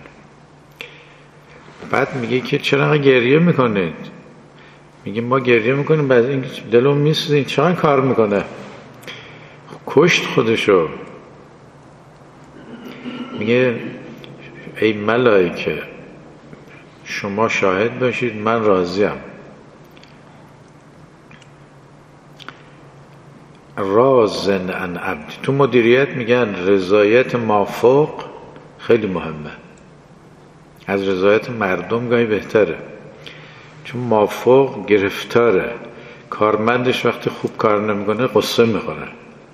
بعد میگه که چرا گریه میکنید؟ میگه ما گریه میکنیم بعد این دلم میسوزه. چرا کار میکنه؟ کشت خودشو. میگه ای ملائکه شما شاهد باشید من راضیم. رازن عن عبد. تو مدیریت میگن رضایت مافوق خیلی مهمه، از رضایت مردم گاهی بهتره، چون مافوق گرفتاره. کارمندش وقتی خوب کار نمیکنه قصه میخوره.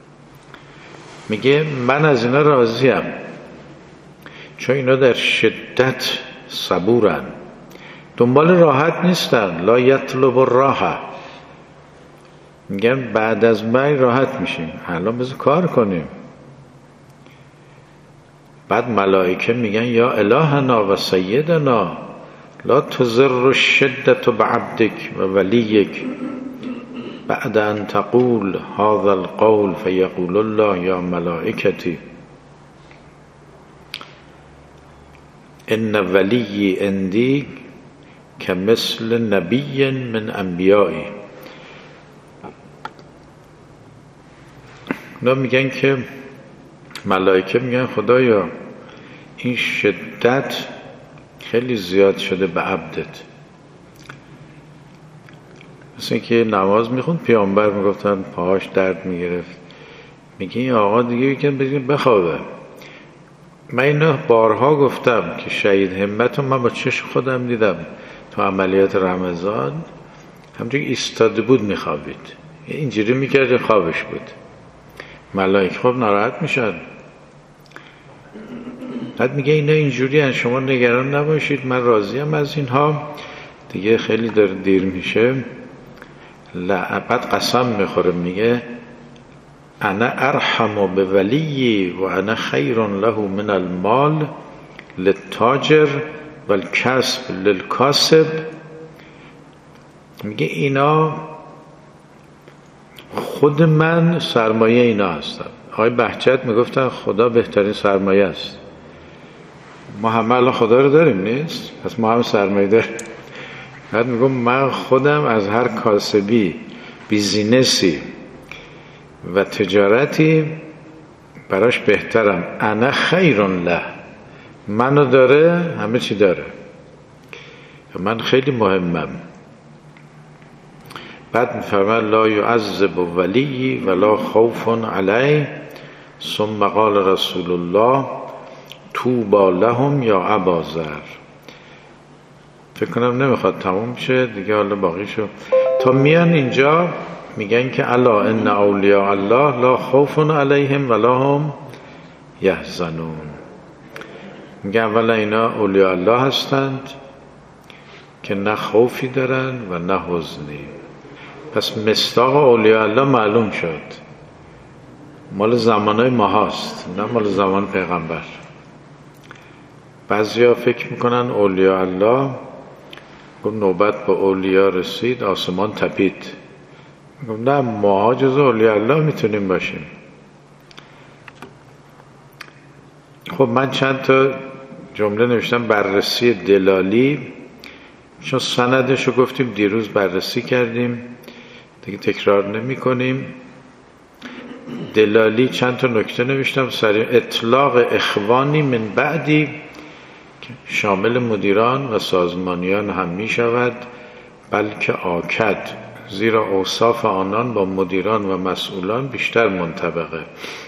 میگه من از اینا راضیم چون اینا در شدت صبورن، دنبال راحت نیستن. لا یطلب الراحه. میگن بعد از مرگ راحت میشیم، حالا بذار کار کنیم. بعد ملائکه میگن یا الهنا و سیدنا لا تضر الشدة بعبدک و ولیک بعد ان تقول هذا القول فیقول الله یا ملائکتی ان ولی عندی کمثل نبی من انبیایی. اونا میگن که ملائکه میگن خدایا این شدت خیلی زیاد شده به عبدت. مثل که نماز میخوند پیامبر میگفتن پاهاش درد میگرفت. میگه این آقا دیگه یکم بگیم بخوابه. من اینو بارها گفتم که شهید همتو من با چشم خودم دیدم تو عملیات رمضان، همونجوری ایستاده بود میخوابید، اینجوری میکرد خوابش بود. ملائکه خب ناراحت میشن. بعد میگه اینا اینجوری هن، شما نگران نباشید من راضیم از اینها. دیگه خیلی داره دیر میشه. بعد قسم میخوره میگه انا ارحم به ولی و انا خیر له من المال للتاجر والکسب للکاسب. میگه اینا خود من سرمایه اینا هستم. آقای بهجت میگفتن خدا بهترین سرمایه است. ما همه الان خدا رو داریم نیست؟ پس ما هم سرمایه داریم. بعد میگم من خودم از هر کاسبی بیزینسی و تجارتی براش بهترم. انا خیر له. منو داره همه چی داره، من خیلی مهمم. بعد میفرماید لا یعذب ولی ولا خوف علیه. ثم قال رسول الله طوبی لهم یا ابا ذر. فکر کنم نمیخواد تموم شه دیگه، حالا باقیشو تا میان اینجا میگن که الا ان اولیاء الله لا خوف علیهم ولا هم یحزنون. میگن اولا اینا اولیاء الله هستند که نه خوفی دارن و نه حزنی. پس مصداق اولیاء الله معلوم شد، مال زمانای ما هست نه مال زمان پیغمبر. بعضیا فکر میکنن اولیاء الله گفت نوبت به اولیاء رسید آسمان تپید. گفت نه، ما جز اولیاء الله میتونیم باشیم. خب من چند تا جمله نوشتم بررسی دلالی، چون سندش رو گفتیم دیروز بررسی کردیم دیگه تکرار نمی کنیم. دلالی چند تا نکته نوشتم سریع. اطلاق اخوانی من بعدی شامل مدیران و سازمانیان هم می شود، بلکه آکد زیرا اوصاف آنان با مدیران و مسئولان بیشتر منطبقه.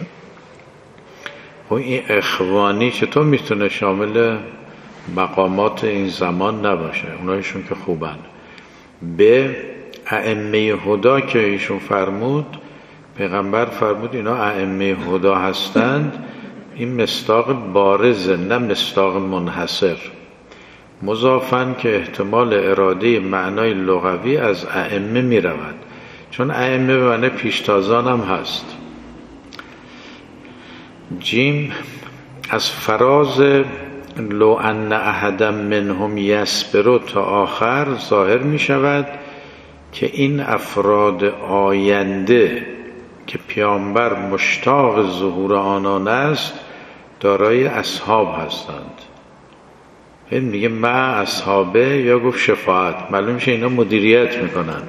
و این اخوانی چطور میتونه شامل مقامات این زمان نباشه؟ اونایشون که خوبن. به ائمه هدا که ایشون فرمود، پیغمبر فرمود اینا ائمه هدا هستند، این مصداق بارزه نه مصداق منحصر. مضافن که احتمال اراده معنای لغوی از ائمه می رود، چون ائمه به معنی پیشتازان هم هست. جیم از فراز لو ان احدا منهم یصبر تا آخر ظاهر می شود که این افراد آینده که پیامبر مشتاق ظهور آنان است دارای اصحاب هستند. این میگه ما اصحابه یا گفت شفاعت، معلوم میشه اینا مدیریت میکنن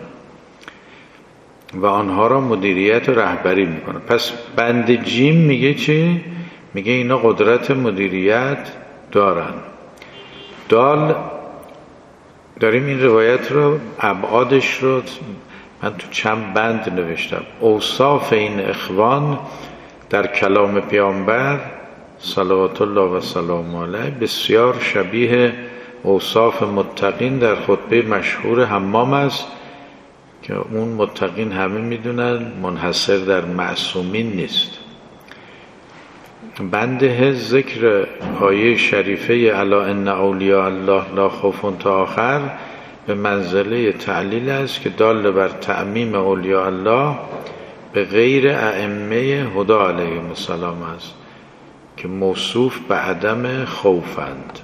و آنها را مدیریت و رهبری میکنن. پس بند جیم میگه چی؟ میگه اینا قدرت مدیریت دارن. دال داریم این روایت رو ابعادش رو من تو چند بند نوشتم. اوصاف این اخوان در کلام پیامبر صلوات الله و سلام علیه بسیار شبیه اوصاف متقین در خطبه مشهور حمام است که اون متقین همه میدونن منحصر در معصومین نیست. بنده ذکر آیه شریفه الا ان اولیاء الله لا خوف تا آخر به منزله تعلیل است که دال بر تعمیم اولیاء الله به غیر ائمه هدا علیهم السلام است که موصوف به عدم خوفند.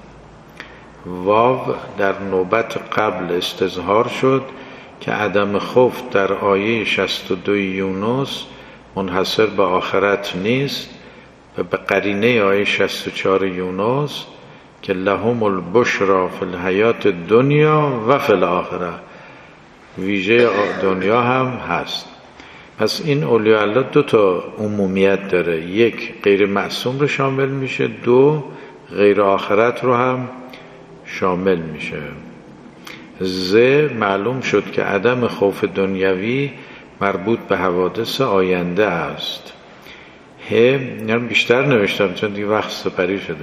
واو در نوبت قبل استظهار شد که عدم خوف در آیه شصت و دو یونس منحصر به آخرت نیست و به قرینه آیه شصت و چهار یونس که لهم البشرا فی الحیات دنیا و فی الاخره، ویژه دنیا هم هست. پس این اولیاء الله دو تا عمومیت داره، یک غیر معصوم رو شامل میشه، دو غیر آخرت رو هم شامل میشه. ز معلوم شد که عدم خوف دنیوی مربوط به حوادث آینده است. ه یعنی بیشتر نوشتم چون دیگه وقت سپری شده.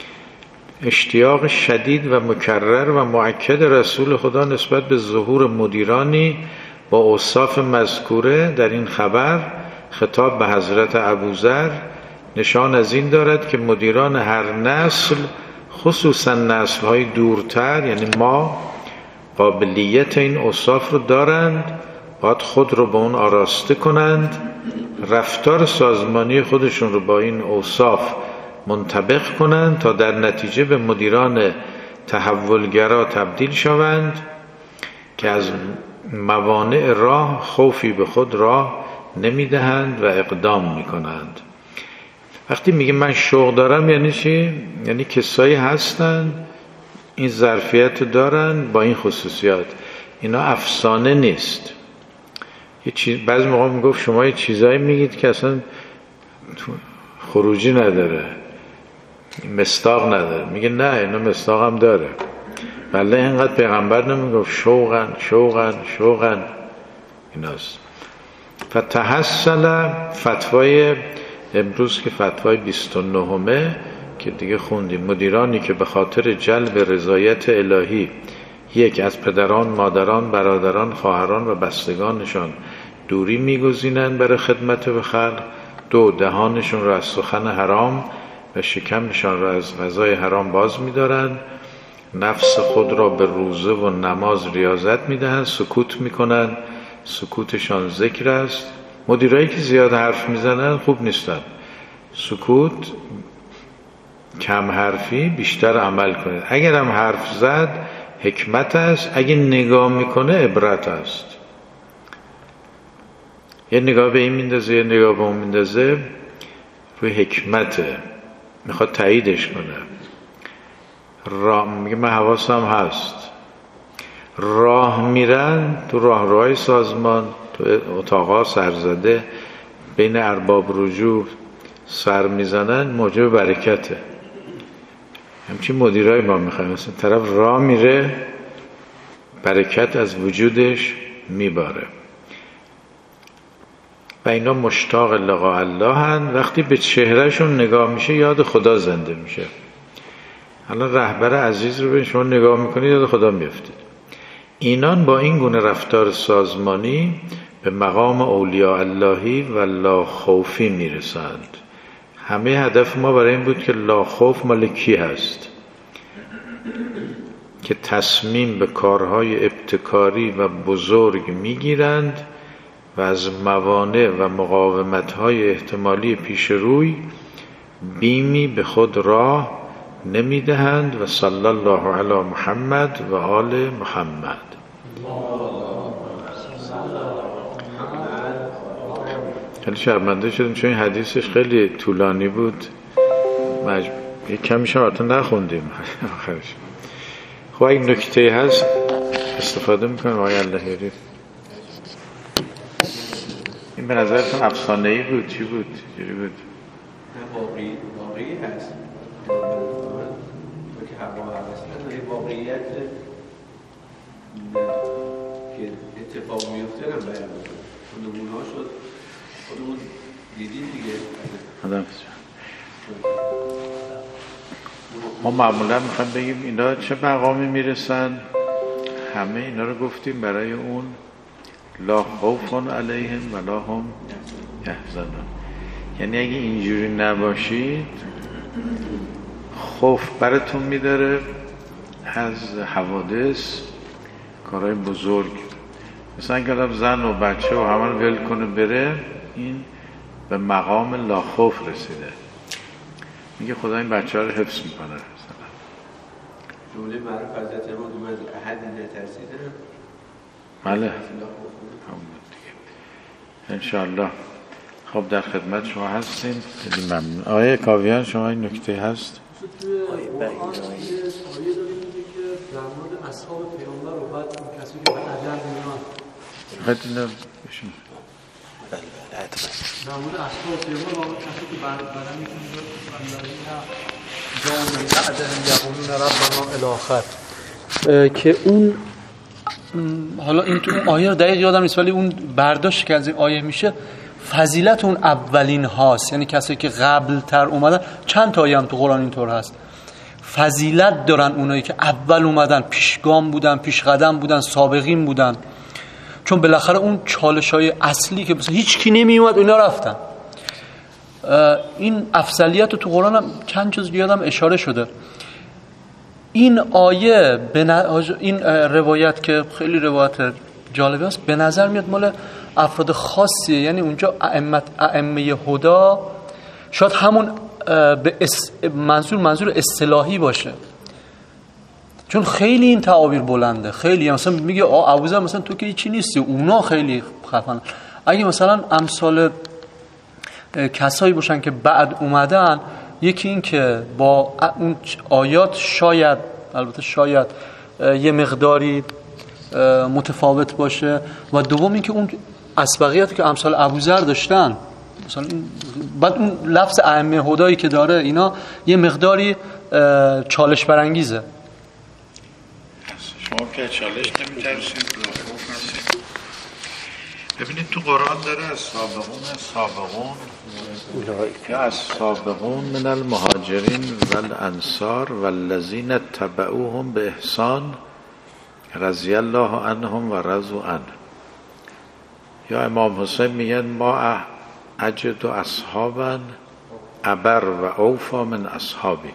اشتیاق شدید و مکرر و مؤکد رسول خدا نسبت به ظهور مدیرانی با اوصاف مذکوره در این خبر خطاب به حضرت ابوذر نشان از این دارد که مدیران هر نسل خصوصا نسل‌های دورتر یعنی ما قابلیت این اوصاف رو دارند، باید خود رو به اون آراسته کنند، رفتار سازمانی خودشون رو با این اوصاف منطبق کنند تا در نتیجه به مدیران تحولگرا تبدیل شوند که از موانع راه خوفی به خود راه نمیدهند و اقدام میکنند. وقتی میگه من شوق دارم یعنی چی؟ یعنی کسایی هستن این ظرفیت دارن با این خصوصیات. اینا افسانه نیست. یه چیز بعضی موقع میگفت شما یه چیزایی میگید که اصلا خروجی نداره، مصداق نداره. میگه نه اینا مصداق هم داره. بله اینقدر پیغمبر نمیگفت شوقن شوقن شوقن ایناست. فتحصل فتوای امروز که فتوای بیست و نهمه که دیگه خوندیم، مدیرانی که به خاطر جلب رضایت الهی یک از پدران، مادران، برادران، خواهران و بستگانشان دوری میگزینند برای خدمت به خلق، دو دهانشون را از سخن حرام و شکمشان را از غذای حرام باز می‌دارند، نفس خود را به روزه و نماز ریاضت می‌دهند، سکوت می‌کنند، سکوتشان ذکر است. مدیرایی که زیاد حرف می‌زنن خوب نیستن. سکوت، کم حرفی، بیشتر عمل کنید. اگر هم حرف زد حکمت است، اگه نگاه میکنه عبرت است. یه نگاه به این میندازه یه نگاه به اون میندازه، روی حکمته، میخواد تاییدش کنه. راه میگه من حواسم هست، راه میرن تو راهروهای سازمان، تو اتاقا سرزده بین ارباب رجوع سر میزنن، موجب برکته. همچین مدیرای ما میخوایم. مثلا طرف راه میره برکت از وجودش میباره و اینا مشتاق لقاء الله هن. وقتی به چهرهشون نگاه میشه یاد خدا زنده میشه. الان رهبر عزیز رو به شما نگاه میکنید یاد خدا میفتید. اینان با این گونه رفتار سازمانی به مقام اولیاء اللهی و لا خوفی میرسند. همه هدف ما برای این بود که لا خوف مال کی هست؟ که تصمیم به کارهای ابتکاری و بزرگ میگیرند و از موانع و مقاومت‌های احتمالی پیش روی بیمی به خود راه نمیدهند. و صلی الله علی محمد و آل محمد. خیلی شرمنده شدیم چون این حدیثش خیلی طولانی بود، مجب... یک کمیش هم حتی نخوندیم آخرش. خب این نکته هست استفاده میکنم آقای اللهیری. این به نظرتون افسانه‌ای بود؟ چی بود؟ چجوری بود؟ واقعی واقعی هست که هوا هست نه واقعیت که اتفاق میفته رو بیان می‌کنه. خودمونها شد خودمون دیدیم دیگه. آدم ما معمولا میخوایم بگیم اینا چه مقامی میرسن. همه اینا رو گفتیم برای اون لا خوف علیهم ولا هم یحزنون. یعنی اگه اینجوری نباشید خوف براتون میداره از حوادث، کارهای بزرگ. مثلا اگه زن و بچه و همه رو ول کنه بره، این به مقام لا خوف رسیده. میگه خدا این بچه ها رو حفظ میکنه. مثلا جمله معروف حضرت امام اومد احد نترسیده. بله انشاءالله. خب در خدمت شما هستیم. خیلی ممنون. آیه کاویان شما این نکته هست؟ توی قرآن آیه داریم که در مورد اصحاب پیامبر و بعد کسی که به عجل میان خیلی اینو بشون در مورد اصحاب پیامبر و کسی که برای میکنه جامعه بعدهم یقولون ربنا الاخر که اون حالا این تو اون آیه رو دقیق یادم نیست ولی اون برداشت که از این آیه میشه فضیلت اون اولین هاست، یعنی کسی که قبل تر اومدن. چند تا آیه هم تو قرآن اینطور هست، فضیلت دارن اونایی که اول اومدن، پیشگام بودن، پیش قدم بودن، سابقین بودن. چون بالاخره اون چالش‌های اصلی که مثلا هیچ کی نمی اومد اینا رفتن. این افضلیت رو تو قرآن هم چند چیز یادم اشاره شده. این آیه این روایت که خیلی روایت جالبه است، به نظر میاد مال افراد خاصیه. یعنی اونجا ائمه ائمه هدی شاید همون به منظور منظور اصطلاحی باشه، چون خیلی این تعابیر بلنده. خیلی مثلا میگه آ ابوذر مثلا تو که هیچی نیستی، اونا خیلی خفن. اگه مثلا امثال کسایی باشن که بعد اومدن، یکی این که با اون آیات شاید البته شاید یه مقداری متفاوت باشه، و دوم این که اون اسبقیاتی که امثال ابوذر داشتن، مثلا بعد اون لفظ ائمه هدایی که داره اینا یه مقداری چالش برانگیزه. شما که چالش نمی‌ترسید ببینید تو قرآن داره از سابقون سابقون یا از سابقون من المهاجرین والانصار والذین اتبعوهم به احسان رضی الله عنهم و رضوا عنه. یا امام حسین میگن ما اجد اصحابا ابر و اوفا من اصحابی.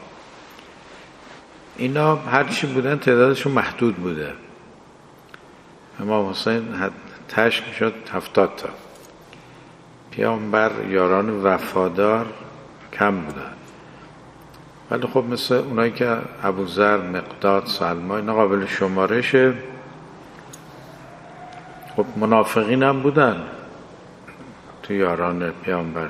اینا هرچی بودن تعدادشون محدود بوده. امام حسین تش میشد هفتاد تا. پیامبر یاران وفادار کم بودن، ولی خب مثل اونایی که ابوذر، مقداد، سلمان اینا قابل شمارشه. خب منافقین هم بودن تو یاران پیامبر.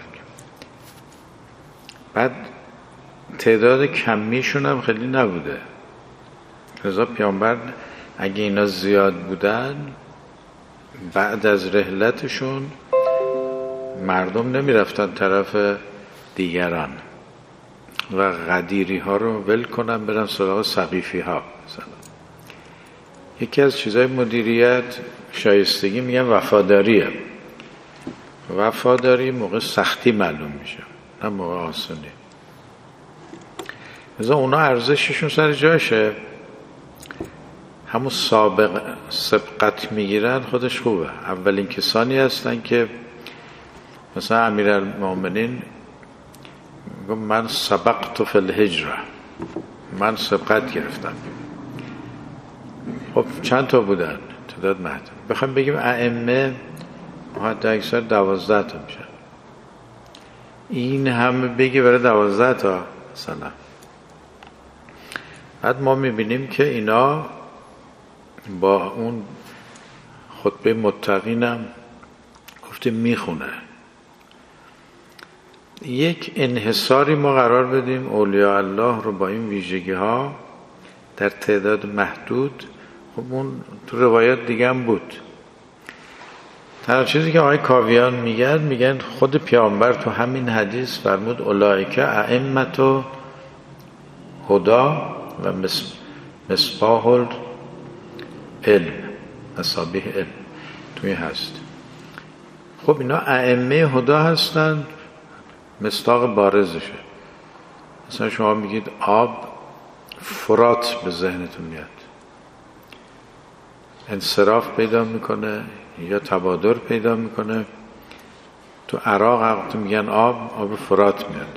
بعد تعداد کمیشون هم خیلی نبوده. لذا پیامبر اگه اینا زیاد بودن، بعد از رحلتشون مردم نمی رفتن طرف دیگران و غدیری ها رو ول کنن برن سراغ سقیفی ها مثلا. یکی از چیزهای مدیریت شایستگی میگن وفاداریه. وفاداری موقع سختی معلوم میشه، نه موقع آسانی. مثلا اونا ارزششون سر جاشه، همون سابق سبقت میگیرن خودش خوبه. اولین کسانی هستن که مثلا امیرالمومنین میگم من سبقت فی الهجره، من سبقت گرفتم. خب چند تا بودن؟ تعداد محدود. بخوام بگیم ائمه حتی اکثر دوازده تا میشن. این همه بگی برای دوازده تا مثلا. بعد ما میبینیم که اینا با اون خطبه متقینم گفته میخونه. یک انحصاری ما قرار بدیم اولیاء الله رو با این ویژگی ها در تعداد محدود. خب اون تو روایات دیگه هم بود. تنها چیزی که آقای کاویان میگن میگن خود پیامبر تو همین حدیث فرمود اولئک ائمة هدا و مصباح العلم، مصابیح علم توی هست. خب اینا ائمه هدا هستن، مصداق بارزشه. مثلا شما میگید آب، فرات به ذهنتون میاد، انصراف پیدا میکنه یا تبادر پیدا میکنه. تو عراق وقتی میگن آب، آب فرات میاد.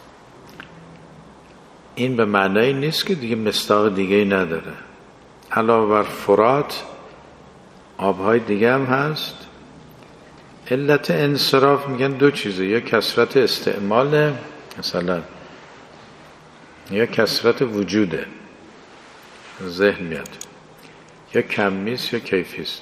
این به معنی نیست که دیگه مصداق دیگه نداره. علاوه بر فرات آبهای دیگه هم هست. علت انصراف میگن دو چیزه، یا کثرت استعمال مثلا، یا کثرت وجوده ذهن میاد، یا کمیست یا کیفیست.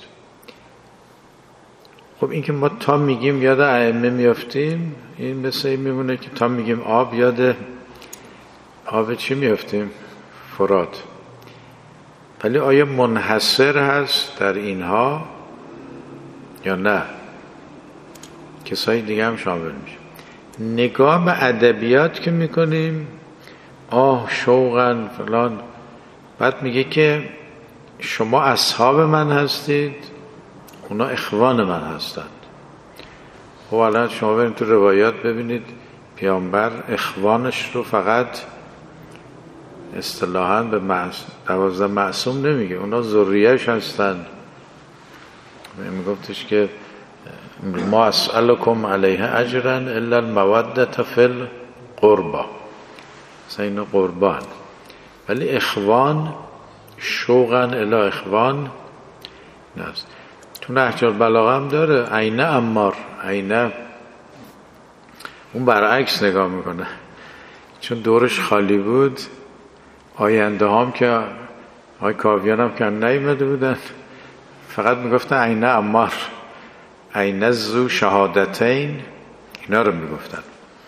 خب این که ما تا میگیم یاد ائمه میافتیم، این مثل این میمونه که تا میگیم آب یاد آب چی میافتیم؟ فرات. ولی آیا منحصر هست در اینها یا نه؟ کسای دیگه هم شامل میشه. نگاه به ادبیات که میکنیم، آه شوقن فلان، بعد میگه که شما اصحاب من هستید، اونا اخوان من هستند. خب الان شما برید تو روایات ببینید پیامبر اخوانش رو فقط اصطلاحاً به دوازده معصوم نمیگه، اونا ذریه‌اش هستند. میگفتش که ما اسألکم علیه اجرا الا المودة فی القربى، مثلا اینا قربان. ولی اخوان شوقا الی اخوان نست. تو نهج البلاغه هم داره عینه عمار، عینه اون برعکس نگاه میکنه، چون دورش خالی بود. آینده هم که آی کاویان هم که نیامده بودن، فقط میگفتن عینه عمار، عینه ذو شهادتین، اینا رو میگفتن.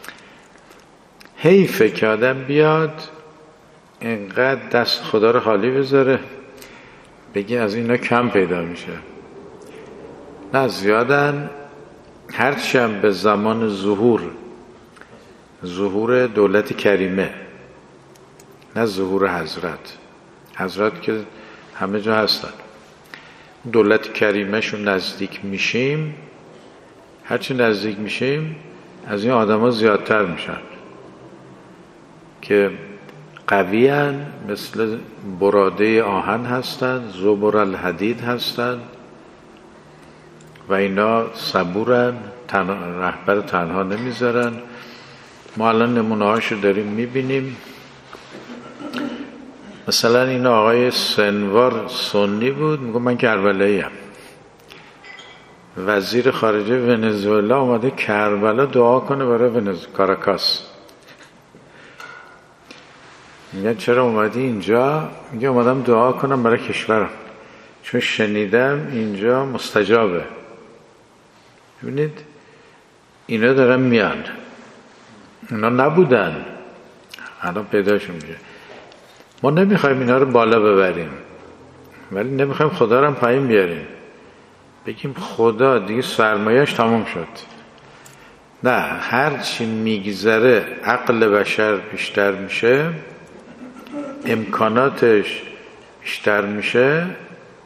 حیفه که آدم بیاد اینقدر دست خدا رو خالی بذاره بگی از اینا کم پیدا میشه. نه زیادن، هرچی هم به زمان ظهور ظهور دولت کریمه، نه ظهور حضرت. حضرت که همه جا هستن. دولت کریمه شون نزدیک میشیم، هرچی نزدیک میشیم از این آدم ها زیادتر میشن که قویان، مثل براده آهن هستن، زبر الحدید هستن و اینا صبورن، تنها رهبر تنها نمیذارن. ما الان نمونه هاشو داریم میبینیم. مثلا این آقای سنوار سنی بود، میگه من کربلایی ام. وزیر خارجه ونزوئلا اومده کربلا دعا کنه برای ونزوئلا، کاراکاس. میگه چرا اومدی اینجا؟ میگه اومدم دعا کنم برای کشورم، چون شنیدم اینجا مستجابه. ببینید اینا دارن میان، اینا نبودن، الان پیداشون میشه. ما نمیخوایم اینا رو بالا ببریم، ولی نمیخوایم خدا رو هم پایین بیاریم، بگیم خدا دیگه سرمایه‌اش تمام شد. نه، هر چی میگذره عقل بشر بیشتر میشه، امکاناتش بیشتر میشه،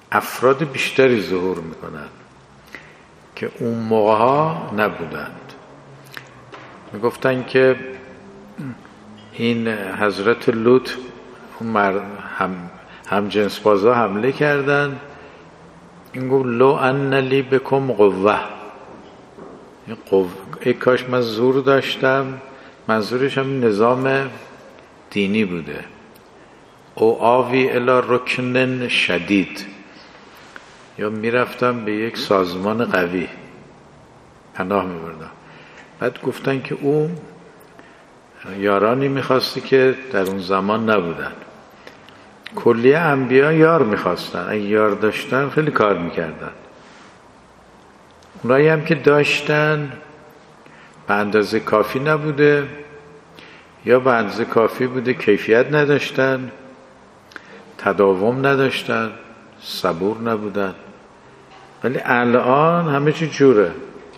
افراد بیشتری ظهور میکنن که اون موقع ها نبودند. میگفتن که این حضرت لوط هم, هم جنس بازا حمله کردن، این گفت لو ان لی بکم قوه، ای کاش من زور داشتم. منظورش هم نظام دینی بوده. او آوی الی رکن شدید، یا میرفتم به یک سازمان قوی پناه میبردم. بعد گفتن که او یارانی میخواستی که در اون زمان نبودن. کلیه انبیا یار میخواستن، اگه یار داشتن خیلی کار میکردن. اونایی هم که داشتن به اندازه کافی نبوده، یا به اندازه کافی بوده کیفیت نداشتن، تداوم نداشتن، صبور نبودن. ولی الان همه چی جوره.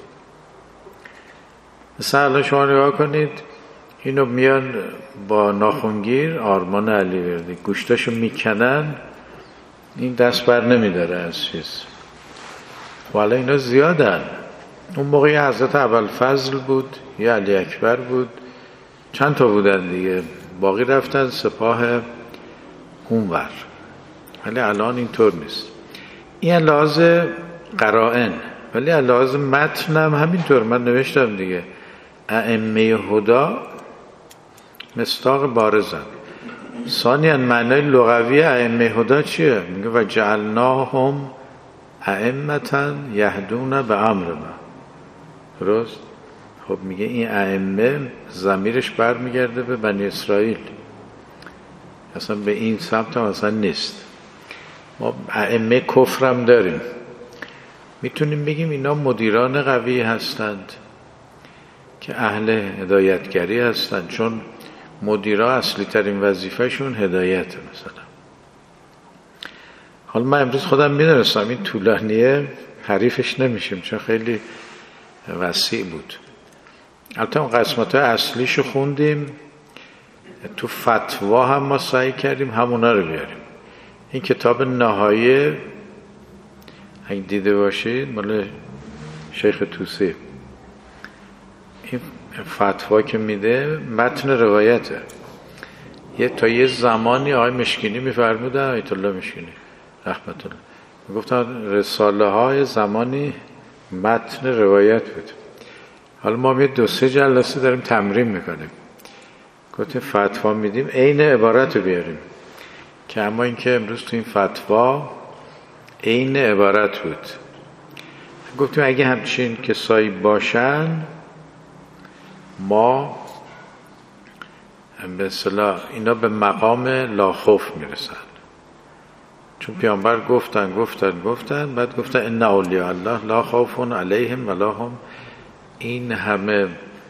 مثلا الان شما نگاه کنید، اینو میان با ناخنگیر آرمان علیوردی گوشتاشو میکنن، این دست بر نمیداره از چیز. والا اینا زیادن. اون موقع حضرت ابوالفضل بود، یا علی اکبر بود، چند تا بودن دیگه، باقی رفتن سپاه اونور. ولی الان اینطور نیست. این لحاظ قرائن، ولی لحاظ متن هم همینطور. من نوشتم دیگه، ائمه هدا مصداق بارزن. ثانیاً معنای لغوی ائمه هدا چیه؟ میگه و جعلناهم ائمة یهدون به امرنا. درست؟ خب میگه این ائمه ضمیرش برمیگرده به بنی اسرائیل، اصلا به این سمت هم اصلا نیست. ما ائمه کفرم داریم، میتونیم بگیم اینا مدیران قوی هستند که اهل هدایتگری هستند، چون مدیرا اصلی ترین وظیفهشون هدایته. مثلا حالا من امروز خودم میدونستم این طولانیه، حریفش نمیشیم چون خیلی وسیع بود. البته اون قسمت های اصلیشو خوندیم، تو فتوا هم ما سعی کردیم همونا رو بیاریم. این کتاب نهایه اگه دیده باشید مال شیخ طوسی، این فتوا که میده متن روایته. یه تا یه زمانی آقای مشکینی میفرمودن، آیت الله مشکینی رحمت الله میگفتن رساله های زمانی متن روایت بود. حالا ما یه دو سه جلسه داریم تمرین میکنیم، گفتیم فتوا میدیم عین عبارت رو بیاریم، که اما اینکه امروز تو این فتوا عین عبارت بود. گفتیم اگه همچین کسایی باشن ما به اصطلاح اینا به مقام لا خوف میرسن، چون پیامبر گفتن گفتن گفتن بعد گفتن ان اولیاء الله لا خوف علیهم ولا هم. این همه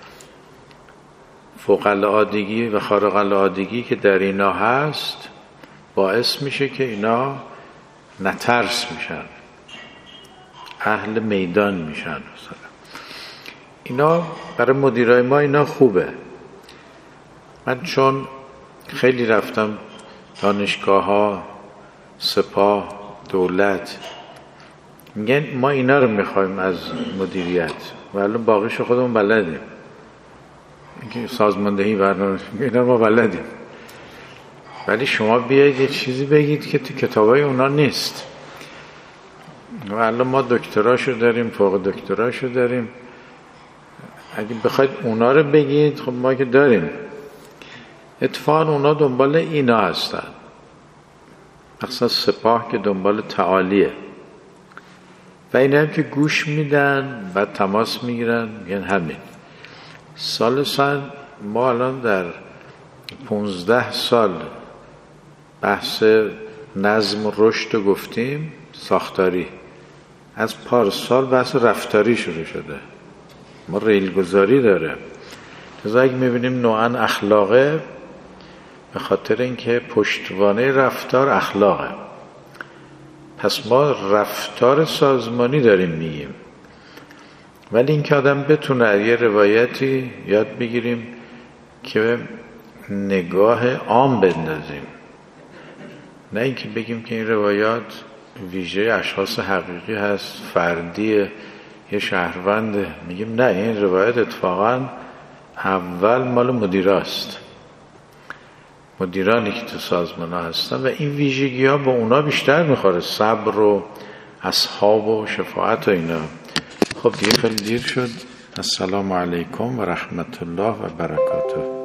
فوق العادگی و خارق العادگی که در اینا هست باعث میشه که اینا نترس میشن، اهل میدان میشن. مثلا اینا برای مدیرای ما اینا خوبه. من چون خیلی رفتم دانشگاه ها، سپاه، دولت، میگن ما اینا رو میخوایم از مدیریت و الان باقیشو خودمون بلدیم. سازماندهی برنامه اینا ما بلدیم، ولی شما بیایید یه چیزی بگید که تو کتابای اونا نیست. و الان ما دکتراشو داریم، فوق دکتراشو داریم، اگه بخواید اونا رو بگید خب ما که داریم. اتفاقا اونا دنبال اینا هستن، اصلا سپاه که دنبال تعالیه و اینا هم که گوش میدن بعد تماس میگیرن میگن همین. سال سال ما الان در پونزده سال بحث نظم و رشد رو گفتیم، ساختاری. از پارسال بحث رفتاری شروع شده، ما ریلگذاری داره. لذا اگه میبینیم نوعاً اخلاقه، به خاطر اینکه پشتوانه رفتار اخلاقه. پس ما رفتار سازمانی داریم میگیم، ولی اینکه آدم بتونه یه روایتی یاد بگیریم که نگاه عام بندازیم، نه اینکه بگیم که این روایات ویژه اشخاص حقیقی هست، فردی، یه شهروند. میگیم نه، این روایت اتفاقا اول مال مدیراست، مدیرانی که تو سازمان ها هستن و این ویژگی ها با اونا بیشتر میخوره، صبر و اصحاب و شفاعت و اینا. خب دیگه خیلی دیر شد. السلام علیکم و رحمت الله و برکاته.